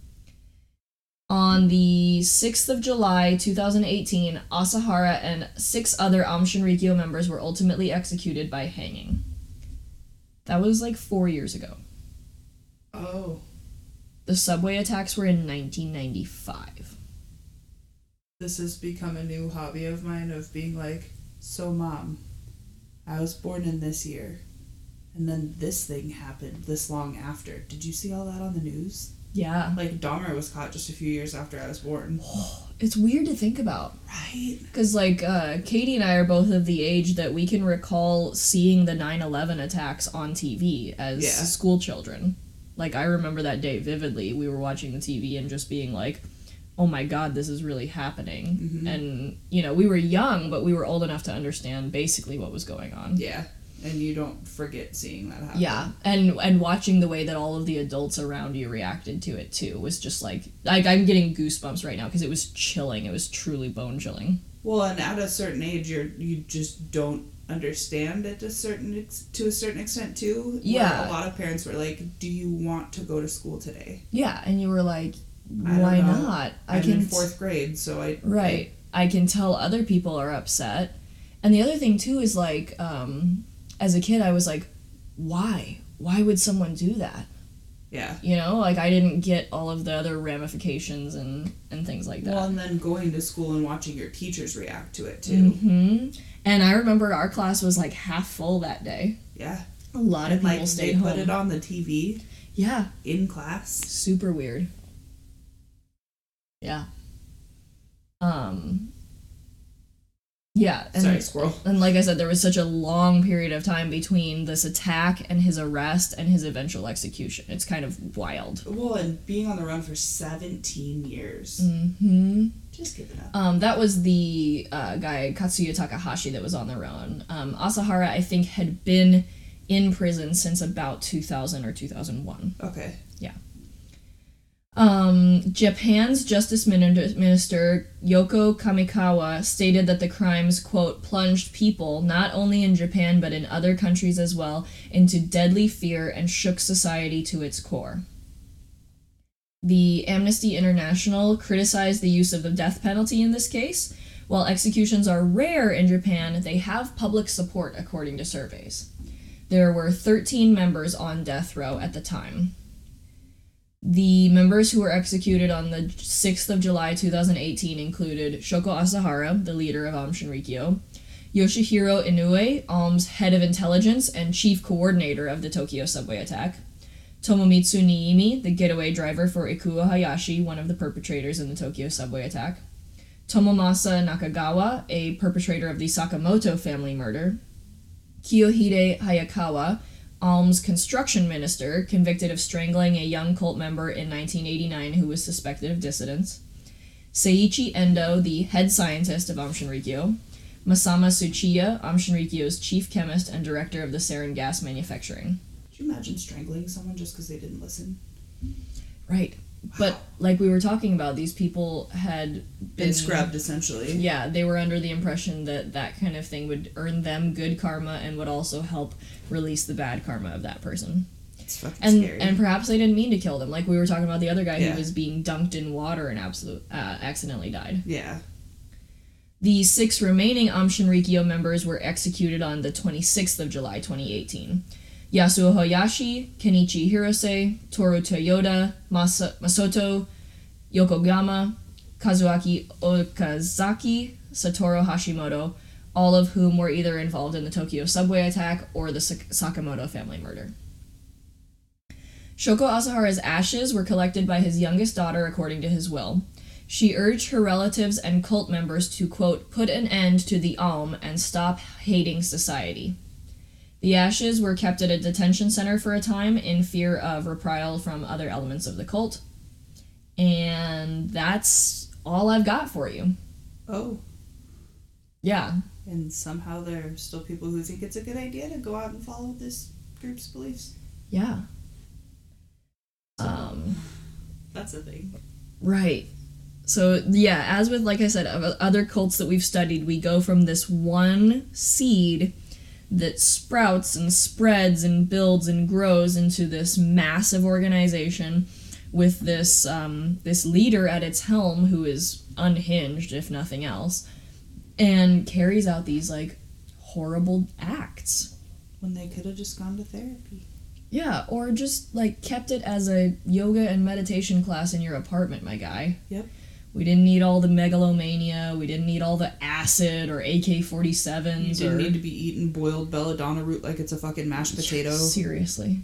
On the 6th of July 2018, Asahara and 6 other Aum Shinrikyo members were ultimately executed by hanging. That was like 4 years ago. Oh. The subway attacks were in 1995. This has become a new hobby of mine of being like, so Mom, I was born in this year, and then this thing happened this long after. Did you see all that on the news? Yeah. Like, Dahmer was caught just a few years after I was born. It's weird to think about. Right? Because, like, Katie and I are both of the age that we can recall seeing the 9/11 attacks on TV as school children. Like, I remember that day vividly. We were watching the TV and just being like, oh my god, this is really happening. Mm-hmm. And, you know, we were young, but we were old enough to understand basically what was going on. Yeah. And you don't forget seeing that happen. Yeah, and watching the way that all of the adults around you reacted to it, too, was just like I'm getting goosebumps right now, because it was chilling. It was truly bone-chilling. Well, and at a certain age, you just don't understand it to a certain extent, too. Yeah. Where a lot of parents were like, do you want to go to school today? Yeah, and you were like, I why don't know. not? I'm in 4th grade, so Right. I can tell other people are upset. And the other thing, too, is, like, as a kid, I was like, why? Why would someone do that? Yeah. You know, like, I didn't get all of the other ramifications and things like that. Well, and then going to school and watching your teachers react to it, too. Mm-hmm. And I remember our class was, like, half full that day. Yeah. A lot of people stayed home. They put it on the TV. Yeah. In class. Super weird. Yeah. Yeah. And, sorry, squirrel. And like I said, there was such a long period of time between this attack and his arrest and his eventual execution. It's kind of wild. Well, and being on the run for 17 years. Mm-hmm. Just give it up. That was the guy, Katsuya Takahashi, that was on the run. Asahara, I think, had been in prison since about 2000 or 2001. Okay. Yeah. Japan's Justice Minister Yoko Kamikawa stated that the crimes, quote, plunged people, not only in Japan but in other countries as well, into deadly fear and shook society to its core. The Amnesty International criticized the use of the death penalty in this case. While executions are rare in Japan, they have public support according to surveys. There were 13 members on death row at the time. The members who were executed on the 6th of July 2018 included Shoko Asahara, the leader of Aum Shinrikyo, Yoshihiro Inoue, Aum's head of intelligence and chief coordinator of the Tokyo subway attack, Tomomitsu Niimi, the getaway driver for Ikuo Hayashi, one of the perpetrators in the Tokyo subway attack, Tomomasa Nakagawa, a perpetrator of the Sakamoto family murder, Kiyohide Hayakawa, Aum's construction minister, convicted of strangling a young cult member in 1989 who was suspected of dissidence, Seiichi Endo, the head scientist of Aum Shinrikyo, Masama Tsuchiya, Aum Shinrikyo's chief chemist and director of the sarin gas manufacturing. Could you imagine strangling someone just because they didn't listen? Right. Wow. But, like we were talking about, these people had been scrubbed, essentially. Yeah, they were under the impression that that kind of thing would earn them good karma and would also help release the bad karma of that person. It's fucking scary. And perhaps they didn't mean to kill them. Like we were talking about the other guy who was being dunked in water and accidentally died. Yeah. The 6 remaining Aum Shinrikyo members were executed on the 26th of July 2018. Yasuo Hayashi, Kenichi Hirose, Toru Toyoda, Masato Yokoyama, Kazuaki Okazaki, Satoru Hashimoto, all of whom were either involved in the Tokyo subway attack or the Sakamoto family murder. Shoko Asahara's ashes were collected by his youngest daughter according to his will. She urged her relatives and cult members to, quote, put an end to the Aum and stop hating society. The ashes were kept at a detention center for a time in fear of reprisal from other elements of the cult. And that's all I've got for you. Oh. Yeah. And somehow there are still people who think it's a good idea to go out and follow this group's beliefs. Yeah. That's a thing. Right. So, yeah, as with, like I said, other cults that we've studied, we go from this one seed that sprouts and spreads and builds and grows into this massive organization with this this leader at its helm who is unhinged, if nothing else, and carries out these, like, horrible acts. When they could have just gone to therapy. Yeah, or just, like, kept it as a yoga and meditation class in your apartment, my guy. Yep. We didn't need all the megalomania. We didn't need all the acid or AK-47s. You didn't need to be eating boiled belladonna root like it's a fucking mashed potato. Seriously.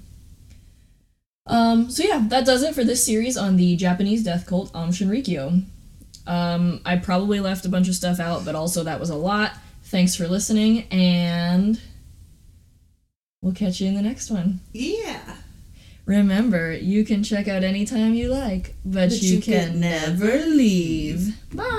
So yeah, that does it for this series on the Japanese death cult Aum Shinrikyo. I probably left a bunch of stuff out, but also that was a lot. Thanks for listening, and we'll catch you in the next one. Yeah. Remember, you can check out anytime you like, but you can never leave. Bye!